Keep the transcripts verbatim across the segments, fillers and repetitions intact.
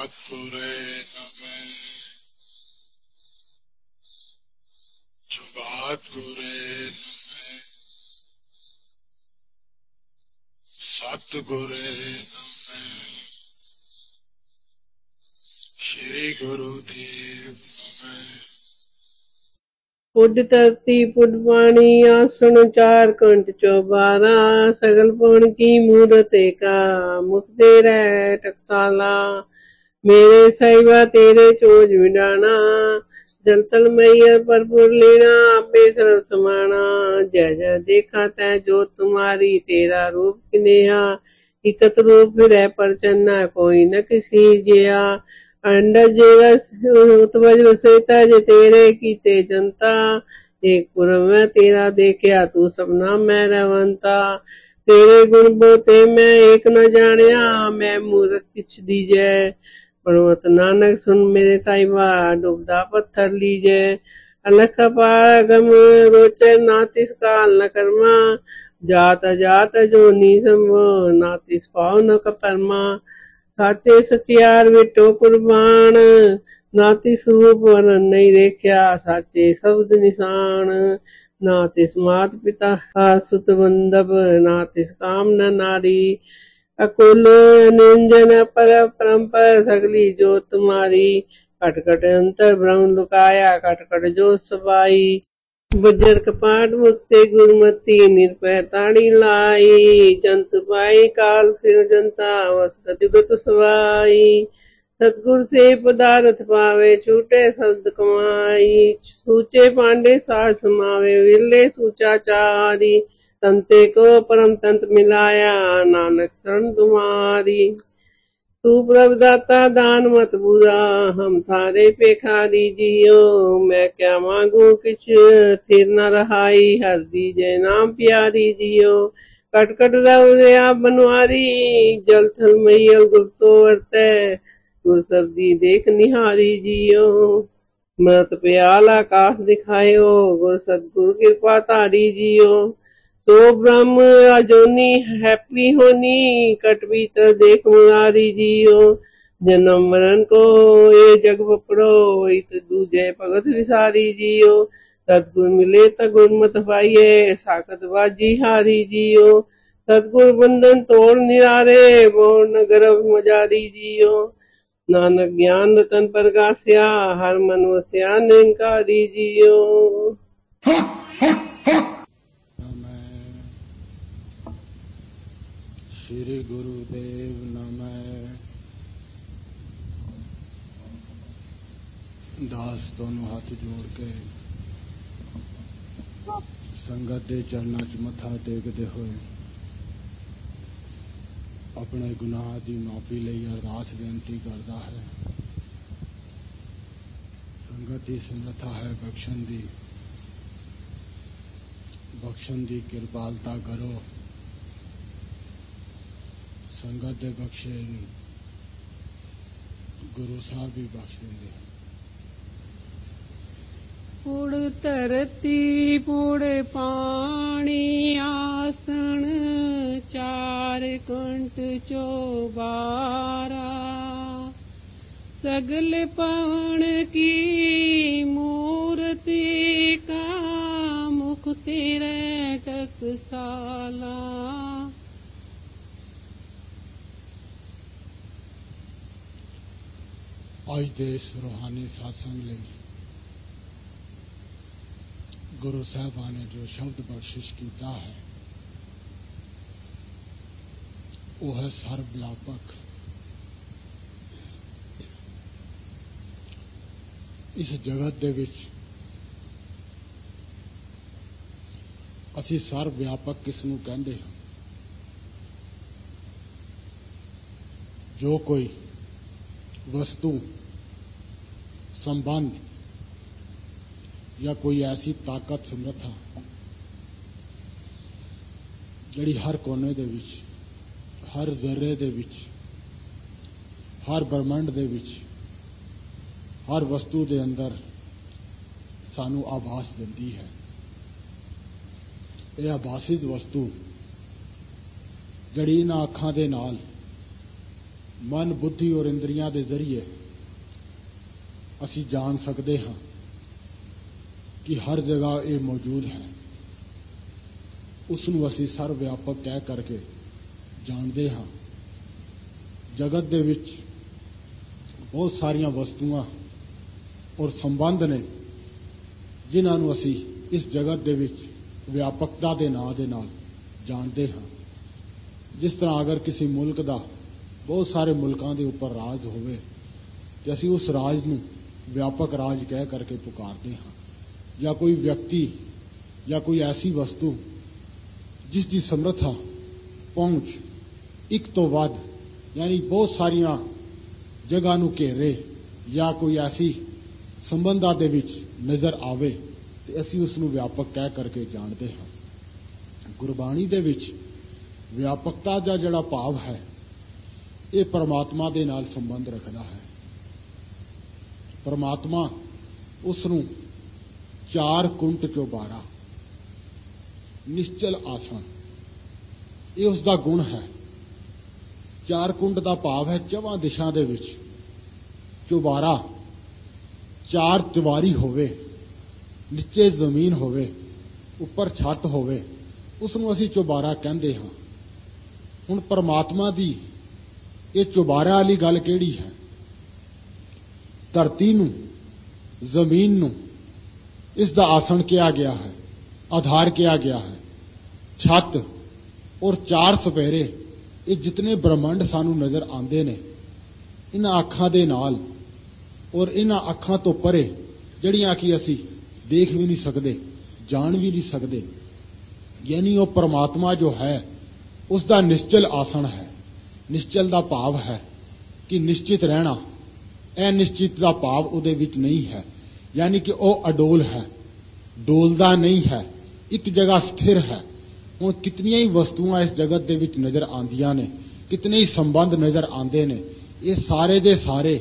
ਸਤਿਗੁਰੇ ਨਮੈ ਸਤਿਗੁਰੇ ਨਮੈ ਸਤਿਗੁਰੇ ਨਮੈ ਸ਼੍ਰੀ ਗੁਰੂ ਦੇਵ ਨਮੈ। ਪੁੱਡ ਧਰਤੀ ਪੁੱਡ ਪਾਣੀ ਆਸਣ ਚਾਰ ਕੰਠ ਚੌਬਾਰਾ ਸਗਲ ਪਵਨ ਕੀ ਮੂਰਤ ਏਕਾ ਮੁਖ ਤੇ ਰਹਿ ਟਕਸਾਲਾ ਮੇਰੇ ਸਾਹਿਬਾ ਤੇਰੇ ਚੋਜ ਵਿਡਾਣਾ जल तल मैया भरपूर लीना आपे सर्व समाना जय जय देखा तै जो तुम्हारी तेरा रूप किनेहा इकत रूप फिरै परचन्ना कोई न किसी जिया अंडज जेरस उत्पज वसेता जे तेरे कीते जनता एक पुरम मैं तेरा देखिया तू सबना मैं रवंता तेरे गुण बोते मैं एक न जानिया मैं मूर्ख किछ दीजै पढ़वत नानक सुन मेरे साहिबा डूबदा पत्थर लीजे अलख अपार गम गोचर ना तिस काल न कर्मा जात अजात जो नी संभो ना तिस पाव न कपरमा साचे सचियार विटो कुर्बान ना तिस रूप वरन नहीं देखिया साचे शब्द निशान ना तिस मात पिता सुत बंदब ना तिस काम न नारी अकुल निंजन पर परम्पर सगली जो तुम्हारी कट कट अंतर ब्रह्म लुकाया कट कट जो सबाई बजर कपाट मुक्ते गुरमती निरपै ताड़ी लाई जंत पाई काल सिर जनता वसत जुगत सवाई सतगुर से पदारथ पावे छूटे शब्द कमाई सूचे पांडे सास समावे विरले सूचा चारी तंते को परम तंत मिलाया नानक शरण तुम्हारी तू प्रभु दाता दान मत बुरा हम थारे पेखारी जियो मैं क्या मांगू किछ थिर न रहाई हर दीजे नाम प्यारी जियो कट कट रवरे आप बनवारी जल थल मैयल गुप्तो वर्तै गुर सब्दी देख निहारी जियो मृत प्याल आकाश दिखायो गुर सतगुर कृपा तारी जियो सो ब्रह्म अजोनी हैप्पी होनी कट भीतर देख मुरारी जियो जन्म मरण को ये जग पपड़ो इत दूजे भगत विसारी जियो सतगुर मिले त गुरमत पाइये साकत बाजी हारी जियो सतगुर बंधन तोड़ निरारे बोर्न गर्भ मजारी जियो नानक ज्ञान रतन प्रगास्या हर मन वस्या निरंकारी जियो। श्री गुरुदेव नमः। दास दोनों हाथ जोड़ के संगत दे चरणा च मथा टेकदे होए अपने गुनाह की माफी लई अरदास बेनती करता है। संगत की समर्था है बख्शन दी बख्शन दी कृपालता करो संगत दे बख्शे गुरु साहब भी बख्श देंगे। पुड़ धरती पुड़ पानी आसन चार कुंठ चौबारा सगल पवन की मूर्ति का मुख तेरे टकसाला आज दे इस रूहानी सत्संग लिए गुरु साहबा ने जो शब्द बख्शिश किया है वो है सर्वव्यापक। इस जगत दे विच असी सर्वव्यापक किस नूं कहंदे हां जो कोई वस्तु संबंध या कोई ऐसी ताकत समर्था जिहड़ी हर कोने दे विच हर जर्रे दे विच हर ब्रह्मंड दे विच हर वस्तु दे अंदर सानू आभास दिंदी है। यह आभासित वस्तु जिहड़ी इन्हां अखां दे नाल मन बुद्धि और इंद्रियां दे जरिए असी जान सकते हाँ कि हर जगह ये मौजूद है। उसनूं असी सर्वव्यापक कह करके जानते हाँ। जगत दे विच बहुत सारिया वस्तुआं और संबंध ने जिन्हां नूं असी इस जगत दे विच व्यापकता दे नां दे नाल जानते हाँ। जिस तरह अगर किसी मुल्क का बहुत सारे मुल्कों के उपर राज होवे तो असी उस राज नूं व्यापक राज कह करके पुकारते हाँ। या कोई व्यक्ति या कोई ऐसी वस्तु जिसकी समर्था पहुंच एक तो वध यानी बहुत सारिया जगह नूं घेरे या कोई ऐसी संबंधां दे विच नज़र आवे तो असी उसनूं व्यापक कह करके जानते हाँ। गुरबाणी दे विच व्यापकता का जिहड़ा भाव है ये परमात्मा दे नाल संबंध रखता है। परमात्मा उसनूं चार कुंट चो बारह निश्चल आसन ये उसका गुण है। चार कुंट का भाव है चौवां दिशा दे विच चौबारा चार चवारी होवे, नीचे जमीन होवे, उपर छत होवे, उसनूं असीं चौबारा कहंदे हां। हुण परमात्मा दी ये चौबारा वाली गल किहड़ी है? धरती नूं जमीन नूं इसदा आसन किया गया है, आधार किया गया है। छत और चार सपेरे ये जितने ब्रह्मंड सानू नजर आते ने इन्हां अखां दे नाल और इन्हां अखां तो परे जड़ियां कि असी देख भी नहीं सकते, जान भी नहीं सकते, यानी वो परमात्मा जो है उसका निश्चल आसन है। निश्चल का भाव है कि निश्चित रहना, अनिश्चित का भाव उहदे विच नहीं है, यानी कि वह अडोल है, डोलदा नहीं है, एक जगह स्थिर है। हुण कितनियां ही वस्तुआं इस जगत दे विच नज़र आंदियां ने, कितने ही संबंध नज़र आंदे ने, ये सारे दे सारे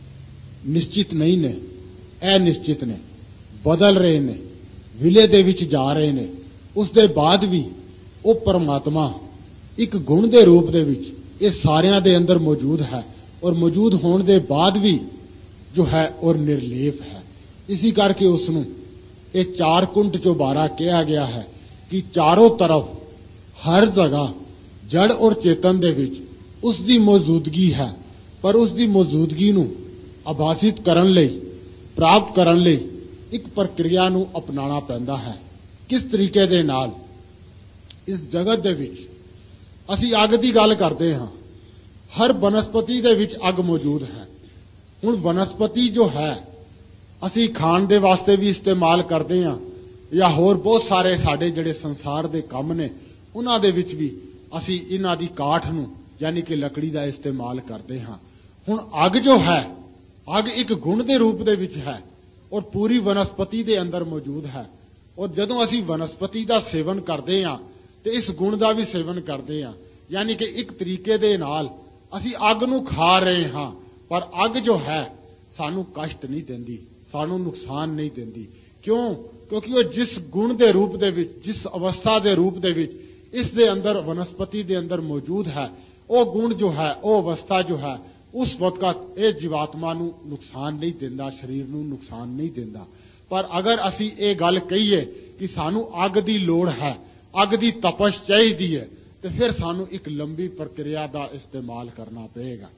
निश्चित नहीं ने, अनिश्चित ने, बदल रहे ने, विले दे विच जा रहे ने। उस दे बाद भी वो परमात्मा एक गुण दे रूप दे विच ये सारियां दे अंदर मौजूद है और मौजूद होने दे बाद भी जो है और निर्लेप है। इसी करके उसनूं ये चार कुंट चो बारह कहा गया है कि चारों तरफ हर जगह जड़ और चेतन दे विच उसकी मौजूदगी है, पर उसकी मौजूदगी नूं आभासित करन लई, प्राप्त करन लई एक प्रक्रिया नूं अपनाना पैंदा है। किस तरीके दे नाल? इस जगत दे विच असी अग की गल करते हाँ, हर वनस्पति दे विच अग मौजूद है। हुण वनस्पति जो है असी खाण दे वास्ते भी इस्तेमाल करते हाँ, या होर बहुत सारे साडे जिहड़े संसार दे काम ने उन्हां दे विच भी असी इन्हां दी काठ नूं यानी कि लकड़ी का इस्तेमाल करते हाँ। हुण अग जो है, अग एक गुण दे रूप दे विच है और पूरी वनस्पति दे अंदर मौजूद है। और जदों असी वनस्पति का सेवन करते हाँ तो इस गुण का भी सेवन करते हैं, यानी कि एक तरीके दे नाल असी अग नूं खा रहे हाँ, पर अग जो है सानू कष्ट नहीं देंदी, सानू नुकसान नहीं देंदी। क्यों? क्योंकि वो जिस गुण दे रूप दे विच, जिस अवस्था दे रूप दे विच इस दे अंदर वनस्पति दे अंदर मौजूद है, वो गुण जो है, वो अवस्था जो है उस वक्त ये जीवात्मा नूं नुकसान नहीं देंदा, शरीर नूं नुकसान नहीं देंदा। पर अगर असी ये गल कहीए कि सानू अग दी लोड़ है, अग दी तपश चाहिदी है, तो फिर सानू एक लंबी प्रक्रिया का इस्तेमाल करना पड़ेगा।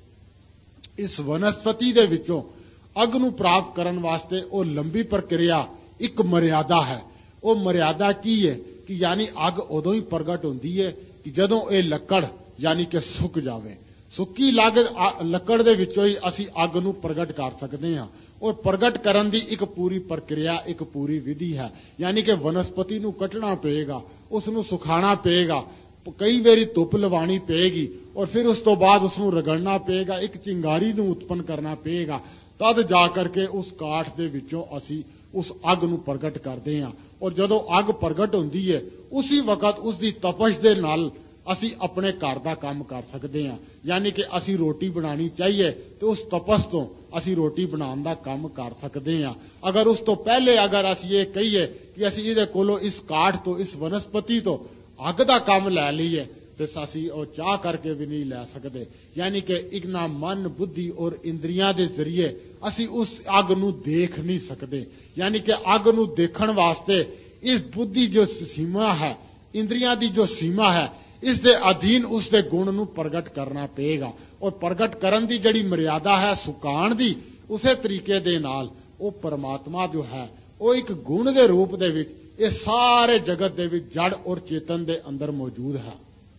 इस वनस्पति दे विचों अग नूं प्राप्त करन वास्ते वो लंबी प्रक्रिया एक मर्यादा है। वो मर्यादा की है कि यानी अग उदों ही प्रगट होंदी है कि जदों ये लकड़ यानी कि सुक जावे। सुक्की लग लकड़ दे विचों ही असी अग नूं प्रगट कर सकते हाँ। और प्रगट करन दी एक पूरी प्रक्रिया, एक पूरी विधि है, यानी कि वनस्पति नूं कटना पेगा, उसनूं सुखाना पेगा, कई बारी धुप लवानी पेगी और फिर उस तो बाद उसनूं रगड़ना पेगा, एक चिंगारी नूं उत्पन्न करना पेगा, तद जा करके उस काठ दे विचों असी उस अग नूं प्रगट करते हैं। और जदों अग प्रगट होंदी है उसी वक्त उसकी तपश दे नाल असी अपने घर का काम कर सकते हैं, यानी कि असी रोटी बनानी चाहिए तो उस तपस तो असी रोटी बनाने का काम कर सकते हैं। अगर उस तो पहले अगर असी ये कहीए कि असी इहदे कोलों इस काठ तो, इस वनस्पति तो अग का काम लै लईए ਤੇ ਅਸੀਂ ਉਹ ਚਾਹ ਕਰਕੇ ਵੀ ਨਹੀਂ ਲੈ ਸਕਦੇ। ਯਾਨੀ ਕਿ ਇਕਨਾ ਮਨ ਬੁੱਧੀ ਔਰ ਇੰਦਰੀਆਂ ਦੇ ਜ਼ਰੀਏ ਅਸੀਂ ਉਸ ਅੱਗ ਨੂੰ ਦੇਖ ਨਹੀਂ ਸਕਦੇ। ਯਾਨੀ ਕਿ ਅੱਗ ਨੂੰ ਦੇਖਣ ਵਾਸਤੇ ਇਸ ਬੁੱਧੀ ਜੋ ਸੀਮਾ ਹੈ, ਇੰਦਰੀਆਂ ਦੀ ਜੋ ਸੀਮਾ ਹੈ, ਇਸ ਦੇ ਅਧੀਨ ਉਸ ਦੇ ਗੁਣ ਨੂੰ ਪ੍ਰਗਟ ਕਰਨਾ ਪਏਗਾ। ਔਰ ਪ੍ਰਗਟ ਕਰਨ ਦੀ ਜਿਹੜੀ ਮਰਿਆਦਾ ਹੈ ਸੁਕਾਣ ਦੀ, ਉਸੇ ਤਰੀਕੇ ਦੇ ਨਾਲ ਉਹ ਪਰਮਾਤਮਾ ਜੋ ਹੈ ਉਹ ਇੱਕ ਗੁਣ ਦੇ ਰੂਪ ਦੇ ਵਿੱਚ ਇਹ ਸਾਰੇ ਜਗਤ ਦੇ ਵਿੱਚ ਜੜ ਔਰ ਚੇਤਨ ਦੇ ਅੰਦਰ ਮੌਜੂਦ ਹੈ।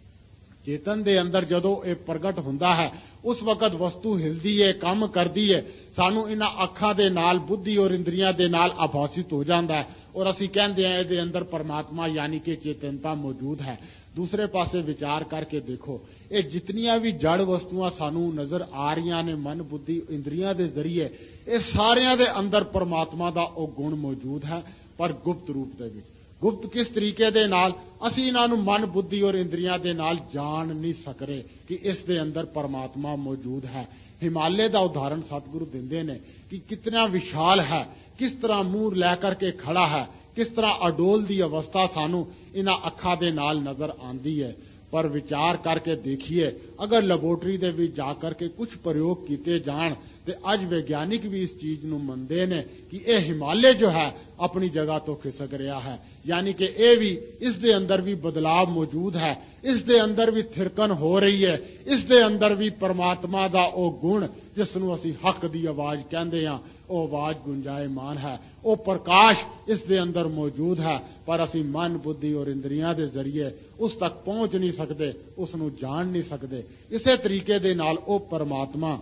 ਚੇਤਨ ਦੇ ਅੰਦਰ ਜਦੋਂ ਇਹ ਪ੍ਰਗਟ ਹੁੰਦਾ ਹੈ ਉਸ ਵਕਤ ਵਸਤੂ ਹਿਲਦੀ ਹੈ, ਕੰਮ ਕਰਦੀ ਹੈ, ਸਾਨੂੰ ਇਹਨਾਂ ਅੱਖਾਂ ਦੇ ਨਾਲ, ਬੁੱਧੀ ਔਰ ਇੰਦਰੀਆਂ ਦੇ ਨਾਲ ਆਭਾਸਿਤ ਹੋ ਜਾਂਦਾ ਹੈ ਔਰ ਅਸੀਂ ਕਹਿੰਦੇ ਹਾਂ ਇਹਦੇ ਅੰਦਰ ਪਰਮਾਤਮਾ ਯਾਨੀ ਕਿ ਚੇਤਨਤਾ ਮੌਜੂਦ ਹੈ। ਦੂਸਰੇ ਪਾਸੇ ਵਿਚਾਰ ਕਰਕੇ ਦੇਖੋ, ਇਹ ਜਿਤਨੀਆਂ ਵੀ ਜੜ ਵਸਤੂਆਂ ਸਾਨੂੰ ਨਜ਼ਰ ਆ ਰਹੀਆਂ ਨੇ ਮਨ ਬੁੱਧੀ ਇੰਦਰੀਆਂ ਦੇ ਜ਼ਰੀਏ, ਇਹ ਸਾਰਿਆਂ ਦੇ ਅੰਦਰ ਪਰਮਾਤਮਾ ਦਾ ਉਹ ਗੁਣ ਮੌਜੂਦ ਹੈ, ਪਰ ਗੁਪਤ ਰੂਪ ਦੇ ਵਿੱਚ। ਗੁਪਤ ਕਿਸ ਤਰੀਕੇ ਦੇ ਨਾਲ? ਅਸੀਂ ਇਹਨਾਂ ਨੂੰ ਮਨ ਬੁੱਧੀ ਔਰ ਇੰਦਰੀਆਂ ਦੇ ਨਾਲ ਜਾਣ ਨਹੀਂ ਸਕ ਰਹੇ ਕਿ ਇਸ ਦੇ ਅੰਦਰ ਪਰਮਾਤਮਾ ਮੌਜੂਦ ਹੈ। ਹਿਮਾਲय ਦਾ ਉਦਾਹਰਨ ਸਤਿਗੁਰੂ ਦਿੰਦੇ ਨੇ ਕਿ ਕਿਤਨਾ ਵਿਸ਼ਾਲ ਹੈ, ਕਿਸ ਤਰ੍ਹਾਂ ਮੂੰਹ ਲੈ ਕਰਕੇ ਖੜਾ ਹੈ, ਕਿਸ ਤਰ੍ਹਾਂ ਅਡੋਲ ਦੀ ਅਵਸਥਾ ਸਾਨੂੰ ਇਹਨਾਂ ਅੱਖਾਂ ਦੇ ਨਾਲ ਨਜ਼ਰ ਆਉਂਦੀ ਹੈ। ਪਰ ਵਿਚਾਰ ਕਰਕੇ ਦੇਖੀਏ, ਅਗਰ ਲੈਬੋਰਟਰੀ ਦੇ ਵਿੱਚ ਜਾ ਕਰਕੇ ਕੁਝ ਪ੍ਰਯੋਗ ਕੀਤੇ ਜਾਣ ਤੇ ਅੱਜ ਵਿਗਿਆਨਿਕ ਵੀ ਇਸ ਚੀਜ਼ ਨੂੰ ਮੰਨਦੇ ਨੇ ਕਿ ਇਹ ਹਿਮਾਲय ਜੋ ਹੈ ਆਪਣੀ ਜਗ੍ਹਾ ਤੋਂ ਖਿਸਕ ਰਿਹਾ ਹੈ। ਯਾਨੀ ਕਿ ਇਹ ਵੀ, ਇਸ ਦੇ ਅੰਦਰ ਵੀ ਬਦਲਾਵ ਮੌਜੂਦ ਹੈ, ਇਸ ਦੇ ਅੰਦਰ ਵੀ ਥਿਰਕਣ ਹੋ ਰਹੀ ਹੈ, ਇਸ ਦੇ ਅੰਦਰ ਵੀ ਪਰਮਾਤਮਾ ਦਾ ਉਹ ਗੁਣ ਜਿਸ ਨੂੰ ਅਸੀਂ ਹੱਕ ਦੀ ਆਵਾਜ਼ ਕਹਿੰਦੇ ਹਾਂ, ਉਹ ਆਵਾਜ਼ ਗੁੰਜਾਇਮਾਨ ਹੈ, ਉਹ ਪ੍ਰਕਾਸ਼ ਇਸ ਦੇ ਅੰਦਰ ਮੌਜੂਦ ਹੈ, ਪਰ ਅਸੀਂ ਮਨ ਬੁੱਧੀ ਔਰ ਇੰਦਰੀਆਂ ਦੇ ਜ਼ਰੀਏ ਉਸ ਤੱਕ ਪਹੁੰਚ ਨਹੀਂ ਸਕਦੇ, ਉਸ ਨੂੰ ਜਾਣ ਨਹੀਂ ਸਕਦੇ। ਇਸੇ ਤਰੀਕੇ ਦੇ ਨਾਲ ਉਹ ਪਰਮਾਤਮਾ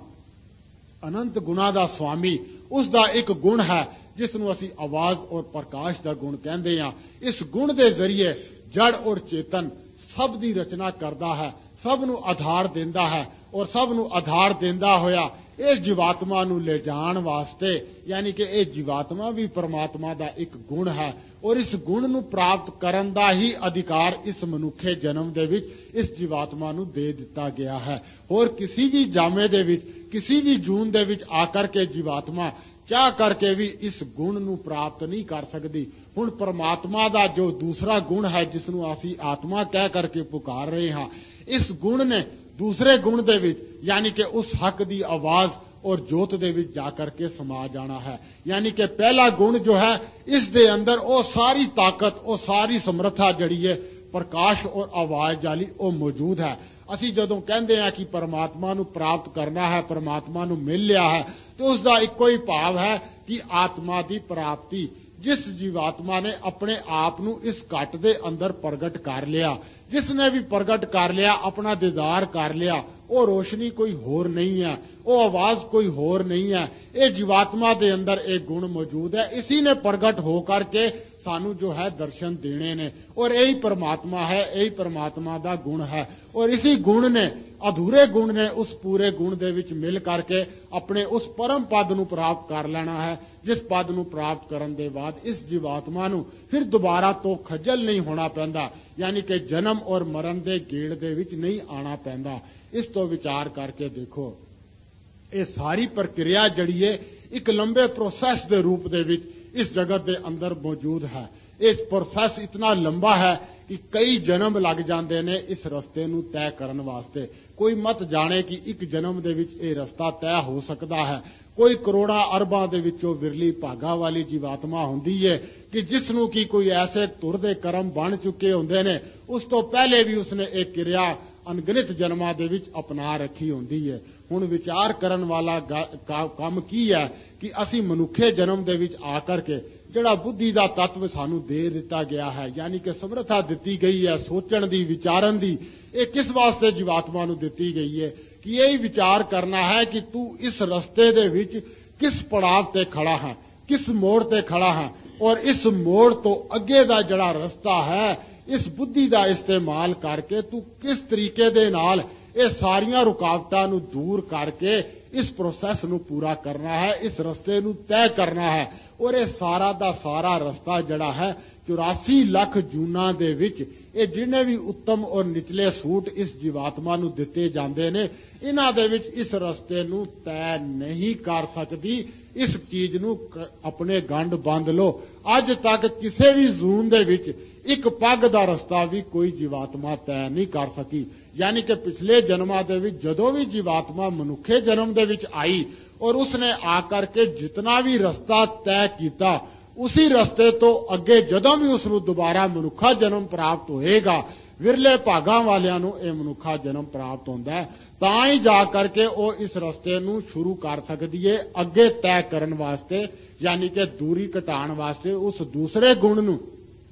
ਅਨੰਤ ਗੁਣਾਂ ਦਾ ਸਵਾਮੀ, ਉਸ ਦਾ ਇੱਕ ਗੁਣ ਹੈ ਜਿਸ ਨੂੰ ਅਸੀਂ ਆਵਾਜ਼ ਔਰ ਪ੍ਰਕਾਸ਼ ਦਾ ਗੁਣ ਕਹਿੰਦੇ ਹਾਂ। ਇਸ ਗੁਣ ਦੇ ਜ਼ਰੀਏ ਜੜ ਔਰ ਚੇਤਨ ਸਭ ਦੀ ਰਚਨਾ ਕਰਦਾ ਹੈ, ਸਭ ਨੂੰ ਆਧਾਰ ਦਿੰਦਾ ਹੈ ਔਰ ਸਭ ਨੂੰ ਆਧਾਰ ਦਿੰਦਾ ਹੋਇਆ ਇਸ ਜੀਵਾਤਮਾ ਨੂੰ ਲੈ ਜਾਣ ਵਾਸਤੇ, ਯਾਨੀ ਕਿ ਇਹ ਜੀਵਾਤਮਾ ਵੀ ਪਰਮਾਤਮਾ ਦਾ ਇੱਕ ਗੁਣ ਹੈ ਔਰ ਇਸ ਗੁਣ ਨੂੰ ਪ੍ਰਾਪਤ ਕਰਨ ਦਾ ਹੀ ਅਧਿਕਾਰ ਇਸ ਮਨੁੱਖੇ ਜਨਮ ਦੇ ਵਿੱਚ ਇਸ ਜੀਵਾਤਮਾ ਨੂੰ ਦੇ ਦਿੱਤਾ ਗਿਆ ਹੈ। ਹੋਰ ਕਿਸੇ ਵੀ ਜਾਮੇ ਦੇ ਵਿੱਚ, ਕਿਸੇ ਵੀ ਜੂਨ ਦੇ ਵਿੱਚ ਆ ਕਰਕੇ ਜੀਵਾਤਮਾ ਚਾਹ ਕਰਕੇ ਵੀ ਇਸ ਗੁਣ ਨੂੰ ਪ੍ਰਾਪਤ ਨਹੀਂ ਕਰ ਸਕਦੀ। ਹੁਣ ਪਰਮਾਤਮਾ ਦਾ ਜੋ ਦੂਸਰਾ ਗੁਣ ਹੈ ਜਿਸ ਨੂੰ ਅਸੀਂ ਆਤਮਾ ਕਹਿ ਕਰਕੇ ਪੁਕਾਰ ਰਹੇ ਹਾਂ, ਇਸ ਗੁਣ ਨੇ ਦੂਸਰੇ ਗੁਣ ਦੇ ਵਿੱਚ ਯਾਨੀ ਕਿ ਉਸ ਹੱਕ ਦੀ ਆਵਾਜ਼ ਔਰ ਜੋਤ ਦੇ ਵਿੱਚ ਜਾ ਕਰਕੇ ਸਮਾ ਜਾਣਾ ਹੈ। ਯਾਨੀ ਕਿ ਪਹਿਲਾ ਗੁਣ ਜੋ ਹੈ ਇਸ ਦੇ ਅੰਦਰ ਉਹ ਸਾਰੀ ਤਾਕਤ, ਉਹ ਸਾਰੀ ਸਮਰੱਥਾ ਜਿਹੜੀ ਹੈ ਪ੍ਰਕਾਸ਼ ਔਰ ਆਵਾਜ਼ ਵਾਲੀ ਉਹ ਮੌਜੂਦ ਹੈ। ਅਸੀਂ ਜਦੋਂ ਕਹਿੰਦੇ ਹਾਂ ਕਿ ਪਰਮਾਤਮਾ ਨੂੰ ਪ੍ਰਾਪਤ ਕਰਨਾ ਹੈ, ਪਰਮਾਤਮਾ ਨੂੰ ਮਿਲ ਲਿਆ ਹੈ, ਤੇ ਉਸ ਦਾ ਇੱਕੋ ਹੀ ਭਾਵ ਹੈ ਕਿ ਆਤਮਾ ਦੀ ਪ੍ਰਾਪਤੀ। ਜਿਸ ਜੀਵਾਤਮਾ ਨੇ ਆਪਣੇ ਆਪ ਨੂੰ ਇਸ ਘਟ ਦੇ ਅੰਦਰ ਪ੍ਰਗਟ ਕਰ ਲਿਆ, ਜਿਸ ਨੇ ਵੀ ਪ੍ਰਗਟ ਕਰ ਲਿਆ, ਆਪਣਾ ਦੀਦਾਰ ਕਰ ਲਿਆ, ਉਹ ਰੋਸ਼ਨੀ ਕੋਈ ਹੋਰ ਨਹੀਂ ਹੈ, ਉਹ ਆਵਾਜ਼ ਕੋਈ ਹੋਰ ਨਹੀਂ ਹੈ, ਇਹ ਜੀਵਾਤਮਾ ਦੇ ਅੰਦਰ ਇਹ ਗੁਣ ਮੌਜੂਦ ਹੈ। ਇसी ਨੇ ਪ੍ਰਗਟ ਹੋ ਕਰਕੇ ਸਾਨੂੰ ਜੋ ਹੈ ਦਰਸ਼ਨ ਦੇਣੇ ਨੇ ਔਰ ਇਹੀ ਪਰਮਾਤਮਾ ਹੈ, ਇਹੀ ਪਰਮਾਤਮਾ ਦਾ ਗੁਣ ਹੈ। ਔਰ ਇसी ਗੁਣ ਨੇ, ਅਧੂਰੇ ਗੁਣ ਨੇ ਉਸ ਪੂਰੇ ਗੁਣ ਦੇ ਵਿੱਚ ਮਿਲ ਕਰਕੇ ਆਪਣੇ ਉਸ ਪਰਮ ਪਦ ਨੂੰ ਪ੍ਰਾਪਤ ਕਰ ਲੈਣਾ ਹੈ, ਜਿਸ ਪਦ ਨੂੰ ਪ੍ਰਾਪਤ ਕਰਨ ਦੇ ਬਾਅਦ ਇਸ ਜੀਵਾਤਮਾ ਨੂੰ ਫਿਰ ਦੁਬਾਰਾ ਤੋਂ ਖੱਜਲ ਨਹੀਂ ਹੋਣਾ ਪੈਂਦਾ, ਯਾਨੀ ਕਿ ਜਨਮ ਔਰ ਮਰਨ ਦੇ ਗੇੜ ਦੇ ਵਿੱਚ ਨਹੀਂ ਆਣਾ ਪੈਂਦਾ। ਇਸ ਤੋਂ ਵਿਚਾਰ ਕਰਕੇ ਦੇਖੋ, ਇਹ ਸਾਰੀ ਪ੍ਰਕਿਰਿਆ ਜਿਹੜੀ ਹੈ ਇੱਕ ਲੰਬੇ ਪ੍ਰੋਸੈਸ ਦੇ ਰੂਪ ਦੇ ਵਿੱਚ ਇਸ ਜਗਤ ਦੇ ਅੰਦਰ ਮੌਜੂਦ ਹੈ। ਇਹ ਪ੍ਰੋਸੈਸ ਇਤਨਾ ਲੰਬਾ ਹੈ ਕਿ ਕਈ ਜਨਮ ਲੱਗ ਜਾਂਦੇ ਨੇ ਇਸ ਰਸਤੇ ਨੂੰ ਤੈਅ ਕਰਨ ਵਾਸਤੇ। ਕੋਈ ਮਤ ਜਾਣੇ ਕਿ ਇੱਕ ਜਨਮ ਦੇ ਵਿੱਚ ਇਹ ਰਸਤਾ ਤੈਅ ਹੋ ਸਕਦਾ ਹੈ। ਕੋਈ ਕਰੋੜਾਂ ਅਰਬਾਂ ਦੇ ਵਿੱਚੋਂ ਵਿਰਲੀ ਭਾਗਾ ਵਾਲੀ ਜੀਵਾਤਮਾ ਹੁੰਦੀ ਹੈ ਕਿ ਜਿਸ ਨੂੰ ਕੀ ਕੋਈ ਐਸੇ ਧੁਰ ਦੇ ਕਰਮ ਬਣ ਚੁੱਕੇ ਹੁੰਦੇ ਨੇ, ਉਸ ਤੋਂ ਪਹਿਲੇ ਵੀ ਉਸਨੇ ਇਹ ਕਿਰਿਆ ਅਣਗਿਣਤ ਜਨਮਾਂ ਦੇ ਵਿੱਚ ਅਪਣਾ ਰੱਖੀ ਹੁੰਦੀ ਹੈ। ਹੁਣ ਵਿਚਾਰ ਕਰਨ ਵਾਲਾ ਕੰਮ ਕੀ ਹੈ ਕਿ ਅਸੀਂ ਮਨੁੱਖੇ ਜਨਮ ਦੇ ਵਿੱਚ ਆ ਕਰਕੇ ਜਿਹੜਾ ਬੁੱਧੀ ਦਾ ਤੱਤਵ ਸਾਨੂੰ ਦੇ ਦਿੱਤਾ ਗਿਆ ਹੈ, ਯਾਨੀ ਕਿ ਸਮਰੱਥਾ ਦਿੱਤੀ ਗਈ ਹੈ ਸੋਚਣ ਦੀ, ਵਿਚਾਰਨ ਦੀ, ਇਹ ਕਿਸ ਵਾਸਤੇ ਜੀਵਾਤਮਾ ਨੂੰ ਦਿੱਤੀ ਗਈ ਹੈ ਕਿ ਇਹ ਵਿਚਾਰ ਕਰਨਾ ਹੈ ਕਿ ਤੂੰ ਇਸ ਰਸਤੇ ਦੇ ਵਿੱਚ ਕਿਸ ਪੜਾਵ ਤੇ ਖੜਾ ਹੈ, ਕਿਸ ਮੋੜ ਤੇ ਖੜਾ ਹੈ ਔਰ ਇਸ ਮੋੜ ਤੋਂ ਅੱਗੇ ਦਾ ਜਿਹੜਾ ਰਸਤਾ ਹੈ ਇਸ ਬੁੱਧੀ ਦਾ ਇਸਤੇਮਾਲ ਕਰਕੇ ਤੂੰ ਕਿਸ ਤਰੀਕੇ ਦੇ ਨਾਲ ਇਹ ਸਾਰੀਆਂ ਰੁਕਾਵਟਾਂ ਨੂੰ ਦੂਰ ਕਰਕੇ ਇਸ ਪ੍ਰੋਸੈਸ ਨੂੰ ਪੂਰਾ ਕਰਨਾ ਹੈ, ਇਸ ਰਸਤੇ ਨੂੰ ਤੈਅ ਕਰਨਾ ਹੈ। ਔਰ ਇਹ ਸਾਰਾ ਦਾ ਸਾਰਾ ਰਸਤਾ ਜਿਹੜਾ ਹੈ ਚੁਰਾਸੀ ਲੱਖ ਜੂਨਾਂ ਦੇ ਵਿੱਚ ਇਹ ਜਿਹਨੇ ਵੀ ਉੱਤਮ ਔਰ ਨਿਚਲੇ ਸੂਟ ਇਸ ਜੀਵਾਤਮਾ ਨੂੰ ਦਿੱਤੇ ਜਾਂਦੇ ਨੇ, ਇਹਨਾਂ ਦੇ ਵਿੱਚ ਇਸ ਰਸਤੇ ਨੂੰ ਤੈਅ ਨਹੀਂ ਕਰ ਸਕਦੀ। ਇਸ ਚੀਜ਼ ਨੂੰ ਆਪਣੇ ਗੰਢ ਬੰਦ ਲੋ। ਅੱਜ ਤੱਕ ਕਿਸੇ ਵੀ ਜ਼ੂਨ ਦੇ ਵਿੱਚ ਇੱਕ ਪੱਗ ਦਾ ਰਸਤਾ ਵੀ ਕੋਈ ਜੀਵਾਤਮਾ ਤੈਅ ਨਹੀਂ ਕਰ ਸਕੀ। ਯਾਨੀ ਕਿ ਪਿਛਲੇ ਜਨਮਾਂ ਦੇ ਵਿੱਚ ਜਦੋਂ ਵੀ ਜੀਵਾਤਮਾ ਮਨੁੱਖੇ ਜਨਮ ਦੇ ਵਿੱਚ ਆਈ ਔਰ ਉਸਨੇ ਆ ਕਰਕੇ ਜਿਤਨਾ ਵੀ ਰਸਤਾ ਤੈਅ ਕੀਤਾ, ਉसी ਰਸਤੇ ਤੋਂ ਅੱਗੇ ਜਦੋਂ ਵੀ ਉਸ ਨੂੰ ਦੁਬਾਰਾ ਮਨੁੱਖਾ ਜਨਮ ਪ੍ਰਾਪਤ ਹੋਏਗਾ, ਵਿਰਲੇ ਭਾਗਾਂ ਵਾਲਿਆਂ ਨੂੰ ਇਹ ਮਨੁੱਖਾ ਜਨਮ ਪ੍ਰਾਪਤ ਹੁੰਦਾ ਹੈ, ਤਾਂ ਹੀ ਜਾ ਕਰਕੇ ਉਹ ਇਸ ਰਸਤੇ ਨੂੰ ਸ਼ੁਰੂ ਕਰ ਸਕਦੀ ਹੈ ਅੱਗੇ ਤੈਅ ਕਰਨ ਵਾਸਤੇ, ਯਾਨੀ ਕਿ ਦੂਰੀ ਘਟਾਉਣ ਵਾਸਤੇ, ਉਸ ਦੂਸਰੇ ਗੁਣ ਨੂੰ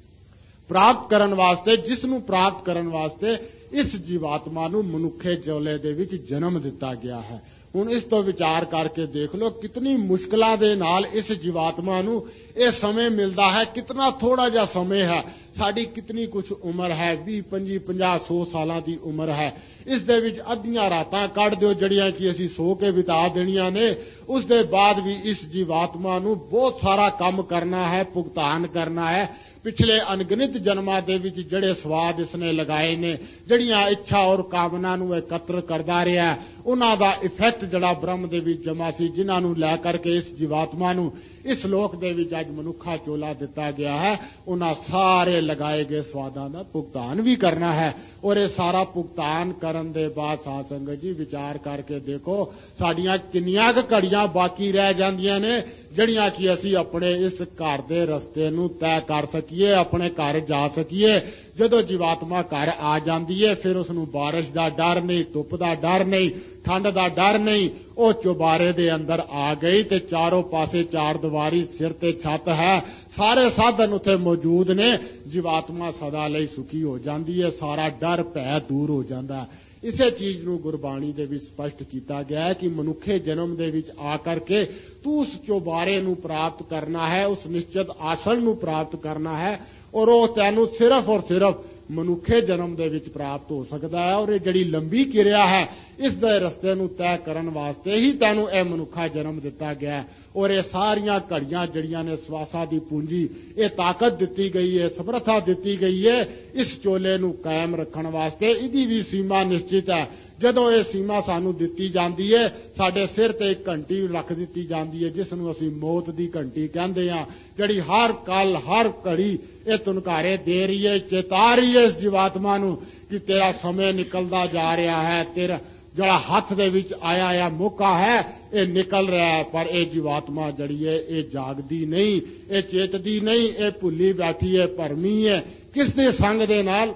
ਪ੍ਰਾਪਤ ਕਰਨ ਵਾਸਤੇ, ਜਿਸ ਨੂੰ ਪ੍ਰਾਪਤ ਕਰਨ ਵਾਸਤੇ ਇਸ ਜੀਵਾਤਮਾ ਨੂੰ ਮਨੁੱਖੇ ਜੋਲੇ ਦੇ ਵਿੱਚ ਜਨਮ ਦਿੱਤਾ ਗਿਆ ਹੈ। ਹੁਣ ਇਸ ਤੋਂ ਵਿਚਾਰ ਕਰਕੇ ਦੇਖ ਲਓ ਕਿਤਨੀ ਮੁਸ਼ਕਲਾਂ ਦੇ ਨਾਲ ਇਸ ਜੀਵਾਤਮਾ ਨੂੰ ਇਹ ਸਮੇਂ ਮਿਲਦਾ ਹੈ, ਕਿਤਨਾ ਥੋੜਾ ਜਿਹਾ ਸਮੇਂ ਹੈ। ਸਾਡੀ ਕਿਤਨੀ ਕੁਛ ਉਮਰ ਹੈ, ਵੀਹ ਪੰਜੀ ਪੰਜਾਹ ਸੌ ਸਾਲਾਂ ਦੀ ਉਮਰ ਹੈ। ਇਸ ਦੇ ਵਿੱਚ ਅੱਧੀਆਂ ਰਾਤਾਂ ਕੱਢ ਦਿਓ ਜਿਹੜੀਆਂ ਕਿ ਅਸੀਂ ਸੋ ਕੇ ਬਿਤਾ ਦੇਣੀਆਂ ਨੇ। ਉਸ ਦੇ ਬਾਅਦ ਵੀ ਇਸ ਜੀਵਾਤਮਾ ਨੂੰ ਬਹੁਤ ਸਾਰਾ ਕੰਮ ਕਰਨਾ ਹੈ, ਭੁਗਤਾਨ ਕਰਨਾ ਹੈ। ਪਿਛਲੇ ਅਣਗਿਣਤ ਜਨਮਾਂ ਦੇ ਵਿੱਚ ਜਿਹੜੇ ਸਵਾਦ ਇਸਨੇ ਲਗਾਏ ਨੇ, ਜਿਹੜੀਆਂ ਇੱਛਾ ਔਰ ਕਾਮਨਾ ਨੂੰ ਇਕੱਤਰ ਕਰਦਾ ਰਿਹਾ, ਉਹਨਾਂ ਦਾ ਇਫੈਕਟ ਜਿਹੜਾ ਬ੍ਰਹਮ ਦੇ ਵਿੱਚ ਜਮਾ ਸੀ, ਜਿਨ੍ਹਾਂ ਨੂੰ ਲੈ ਕਰਕੇ ਇਸ ਜੀਵਾਤਮਾ ਨੂੰ ਇਸ ਲੋਕ ਦੇ ਵਿੱਚ ਅੱਜ ਮਨੁੱਖਾ ਚੋਲਾ ਦਿੱਤਾ ਗਿਆ ਹੈ, ਉਹਨਾਂ ਸਾਰੇ ਲਗਾਏ ਗਏ ਸਵਾਦਾਂ ਦਾ ਭੁਗਤਾਨ ਵੀ ਕਰਨਾ ਹੈ। ਔਰ ਇਹ ਸਾਰਾ ਭੁਗਤਾਨ ਕਰਨ ਦੇ ਬਾਅਦ ਸਾਧ ਸੰਗਤ ਜੀ ਵਿਚਾਰ ਕਰਕੇ ਦੇਖੋ ਸਾਡੀਆਂ ਕਿੰਨੀਆਂ ਕੁ ਘੜੀਆਂ ਬਾਕੀ ਰਹਿ ਜਾਂਦੀਆਂ ਨੇ ਜਿਹੜੀਆਂ ਕਿ ਅਸੀਂ ਆਪਣੇ ਇਸ ਘਰ ਦੇ ਰਸਤੇ ਨੂੰ ਤੈਅ ਕਰ ਸਕੀਏ, ਆਪਣੇ ਘਰ ਜਾ ਸਕੀਏ। ਜਦੋਂ ਜੀਵਾਤਮਾ ਘਰ ਆ ਜਾਂਦੀ ਹੈ ਫਿਰ ਉਸ ਨੂੰ ਬਾਰਿਸ਼ ਦਾ ਡਰ ਨਹੀਂ, ਧੁੱਪ ਦਾ ਡਰ ਨਹੀਂ, ਠੰਡ ਦਾ ਡਰ ਨਹੀਂ। ਉਹ ਚੁਬਾਰੇ ਦੇ ਅੰਦਰ ਆ ਗਈ ਤੇ ਚਾਰੋਂ ਪਾਸੇ ਚਾਰ ਦੀਵਾਰੀ, ਸਿਰ ਤੇ ਛੱਤ ਹੈ, ਸਾਰੇ ਸਾਧਨ ਉੱਥੇ ਮੌਜੂਦ ਨੇ। ਜੀਵਾਤਮਾ ਸਦਾ ਲਈ ਸੁਖੀ ਹੋ ਜਾਂਦੀ ਹੈ, ਸਾਰਾ ਡਰ ਭੈ ਦੂਰ ਹੋ ਜਾਂਦਾ। ਇਸੇ ਚੀਜ਼ ਨੂੰ ਗੁਰਬਾਣੀ ਦੇ ਵਿੱਚ ਸਪਸ਼ਟ ਕੀਤਾ ਗਿਆ ਹੈ ਕਿ ਮਨੁੱਖੇ ਜਨਮ ਦੇ ਵਿੱਚ ਆ ਕਰਕੇ ਤੂੰ ਉਸ ਚੁਬਾਰੇ ਨੂੰ ਪ੍ਰਾਪਤ ਕਰਨਾ ਹੈ, ਉਸ ਨਿਸ਼ਚਿਤ ਆਸਣ ਨੂੰ ਪ੍ਰਾਪਤ ਕਰਨਾ ਹੈ, ਔਰ ਉਹ ਤੈਨੂੰ ਸਿਰਫ ਔਰ ਸਿਰਫ ਮਨੁੱਖੇ ਜਨਮ ਦੇ ਵਿੱਚ ਪ੍ਰਾਪਤ ਹੋ ਸਕਦਾ ਹੈ। ਔਰ ਇਹ ਜਿਹੜੀ ਲੰਬੀ ਕਿਰਿਆ ਹੈ, ਇਸ ਦੇ ਰਸਤੇ ਨੂੰ ਤੈਅ ਕਰਨ ਵਾਸਤੇ ਹੀ ਤੈਨੂੰ ਇਹ ਮਨੁੱਖਾ ਜਨਮ ਦਿੱਤਾ ਗਿਆ ਹੈ। ਔਰ ਇਹ ਸਾਰੀਆਂ ਘੜੀਆਂ ਜਿਹੜੀਆਂ ਨੇ ਸਵਾਸਾਂ ਦੀ ਪੂੰਜੀ, ਇਹ ਤਾਕਤ ਦਿੱਤੀ ਗਈ ਹੈ, ਸਮਰੱਥਾ ਦਿੱਤੀ ਗਈ ਹੈ ਇਸ ਚੋਲੇ ਨੂੰ ਕਾਇਮ ਰੱਖਣ ਵਾਸਤੇ। ਇਹਦੀ ਵੀ ਸੀਮਾ ਨਿਸ਼ਚਿਤ ਹੈ। ਜਦੋਂ ਇਹ ਸੀਮਾ ਸਾਨੂੰ ਦਿੱਤੀ ਜਾਂਦੀ ਹੈ, ਸਾਡੇ ਸਿਰ ਤੇ ਇੱਕ ਘੰਟੀ ਰੱਖ ਦਿੱਤੀ ਜਾਂਦੀ ਹੈ ਜਿਸ ਨੂੰ ਅਸੀਂ ਮੌਤ ਦੀ ਘੰਟੀ ਕਹਿੰਦੇ ਹਾਂ, ਜਿਹੜੀ ਹਰ ਕੱਲ ਹਰ ਘੜੀ ਇਹ ਤੁਨਕਾਰੇ ਦੇ ਰਹੀ ਹੈ, ਚੇਤਾ ਰਹੀ ਹੈ ਇਸ ਜੀਵਾਤਮਾ ਨੂੰ ਕਿ ਤੇਰਾ ਸਮੇਂ ਨਿਕਲਦਾ ਜਾ ਰਿਹਾ ਹੈ, ਤੇਰਾ ਜਿਹੜਾ ਹੱਥ ਦੇ ਵਿੱਚ ਆਇਆ ਆ ਮੌਕਾ ਹੈ ਇਹ ਨਿਕਲ ਰਿਹਾ ਹੈ। ਪਰ ਇਹ ਜੀਵਾਤਮਾ ਜਿਹੜੀ ਹੈ ਇਹ ਜਾਗਦੀ ਨਹੀਂ, ਇਹ ਚੇਤਦੀ ਨਹੀਂ, ਇਹ ਭੁੱਲੀ ਬੈਠੀ ਹੈ, ਭਰਮੀ ਹੈ। ਕਿਸ ਦੇ ਸੰਗ ਦੇ ਨਾਲ?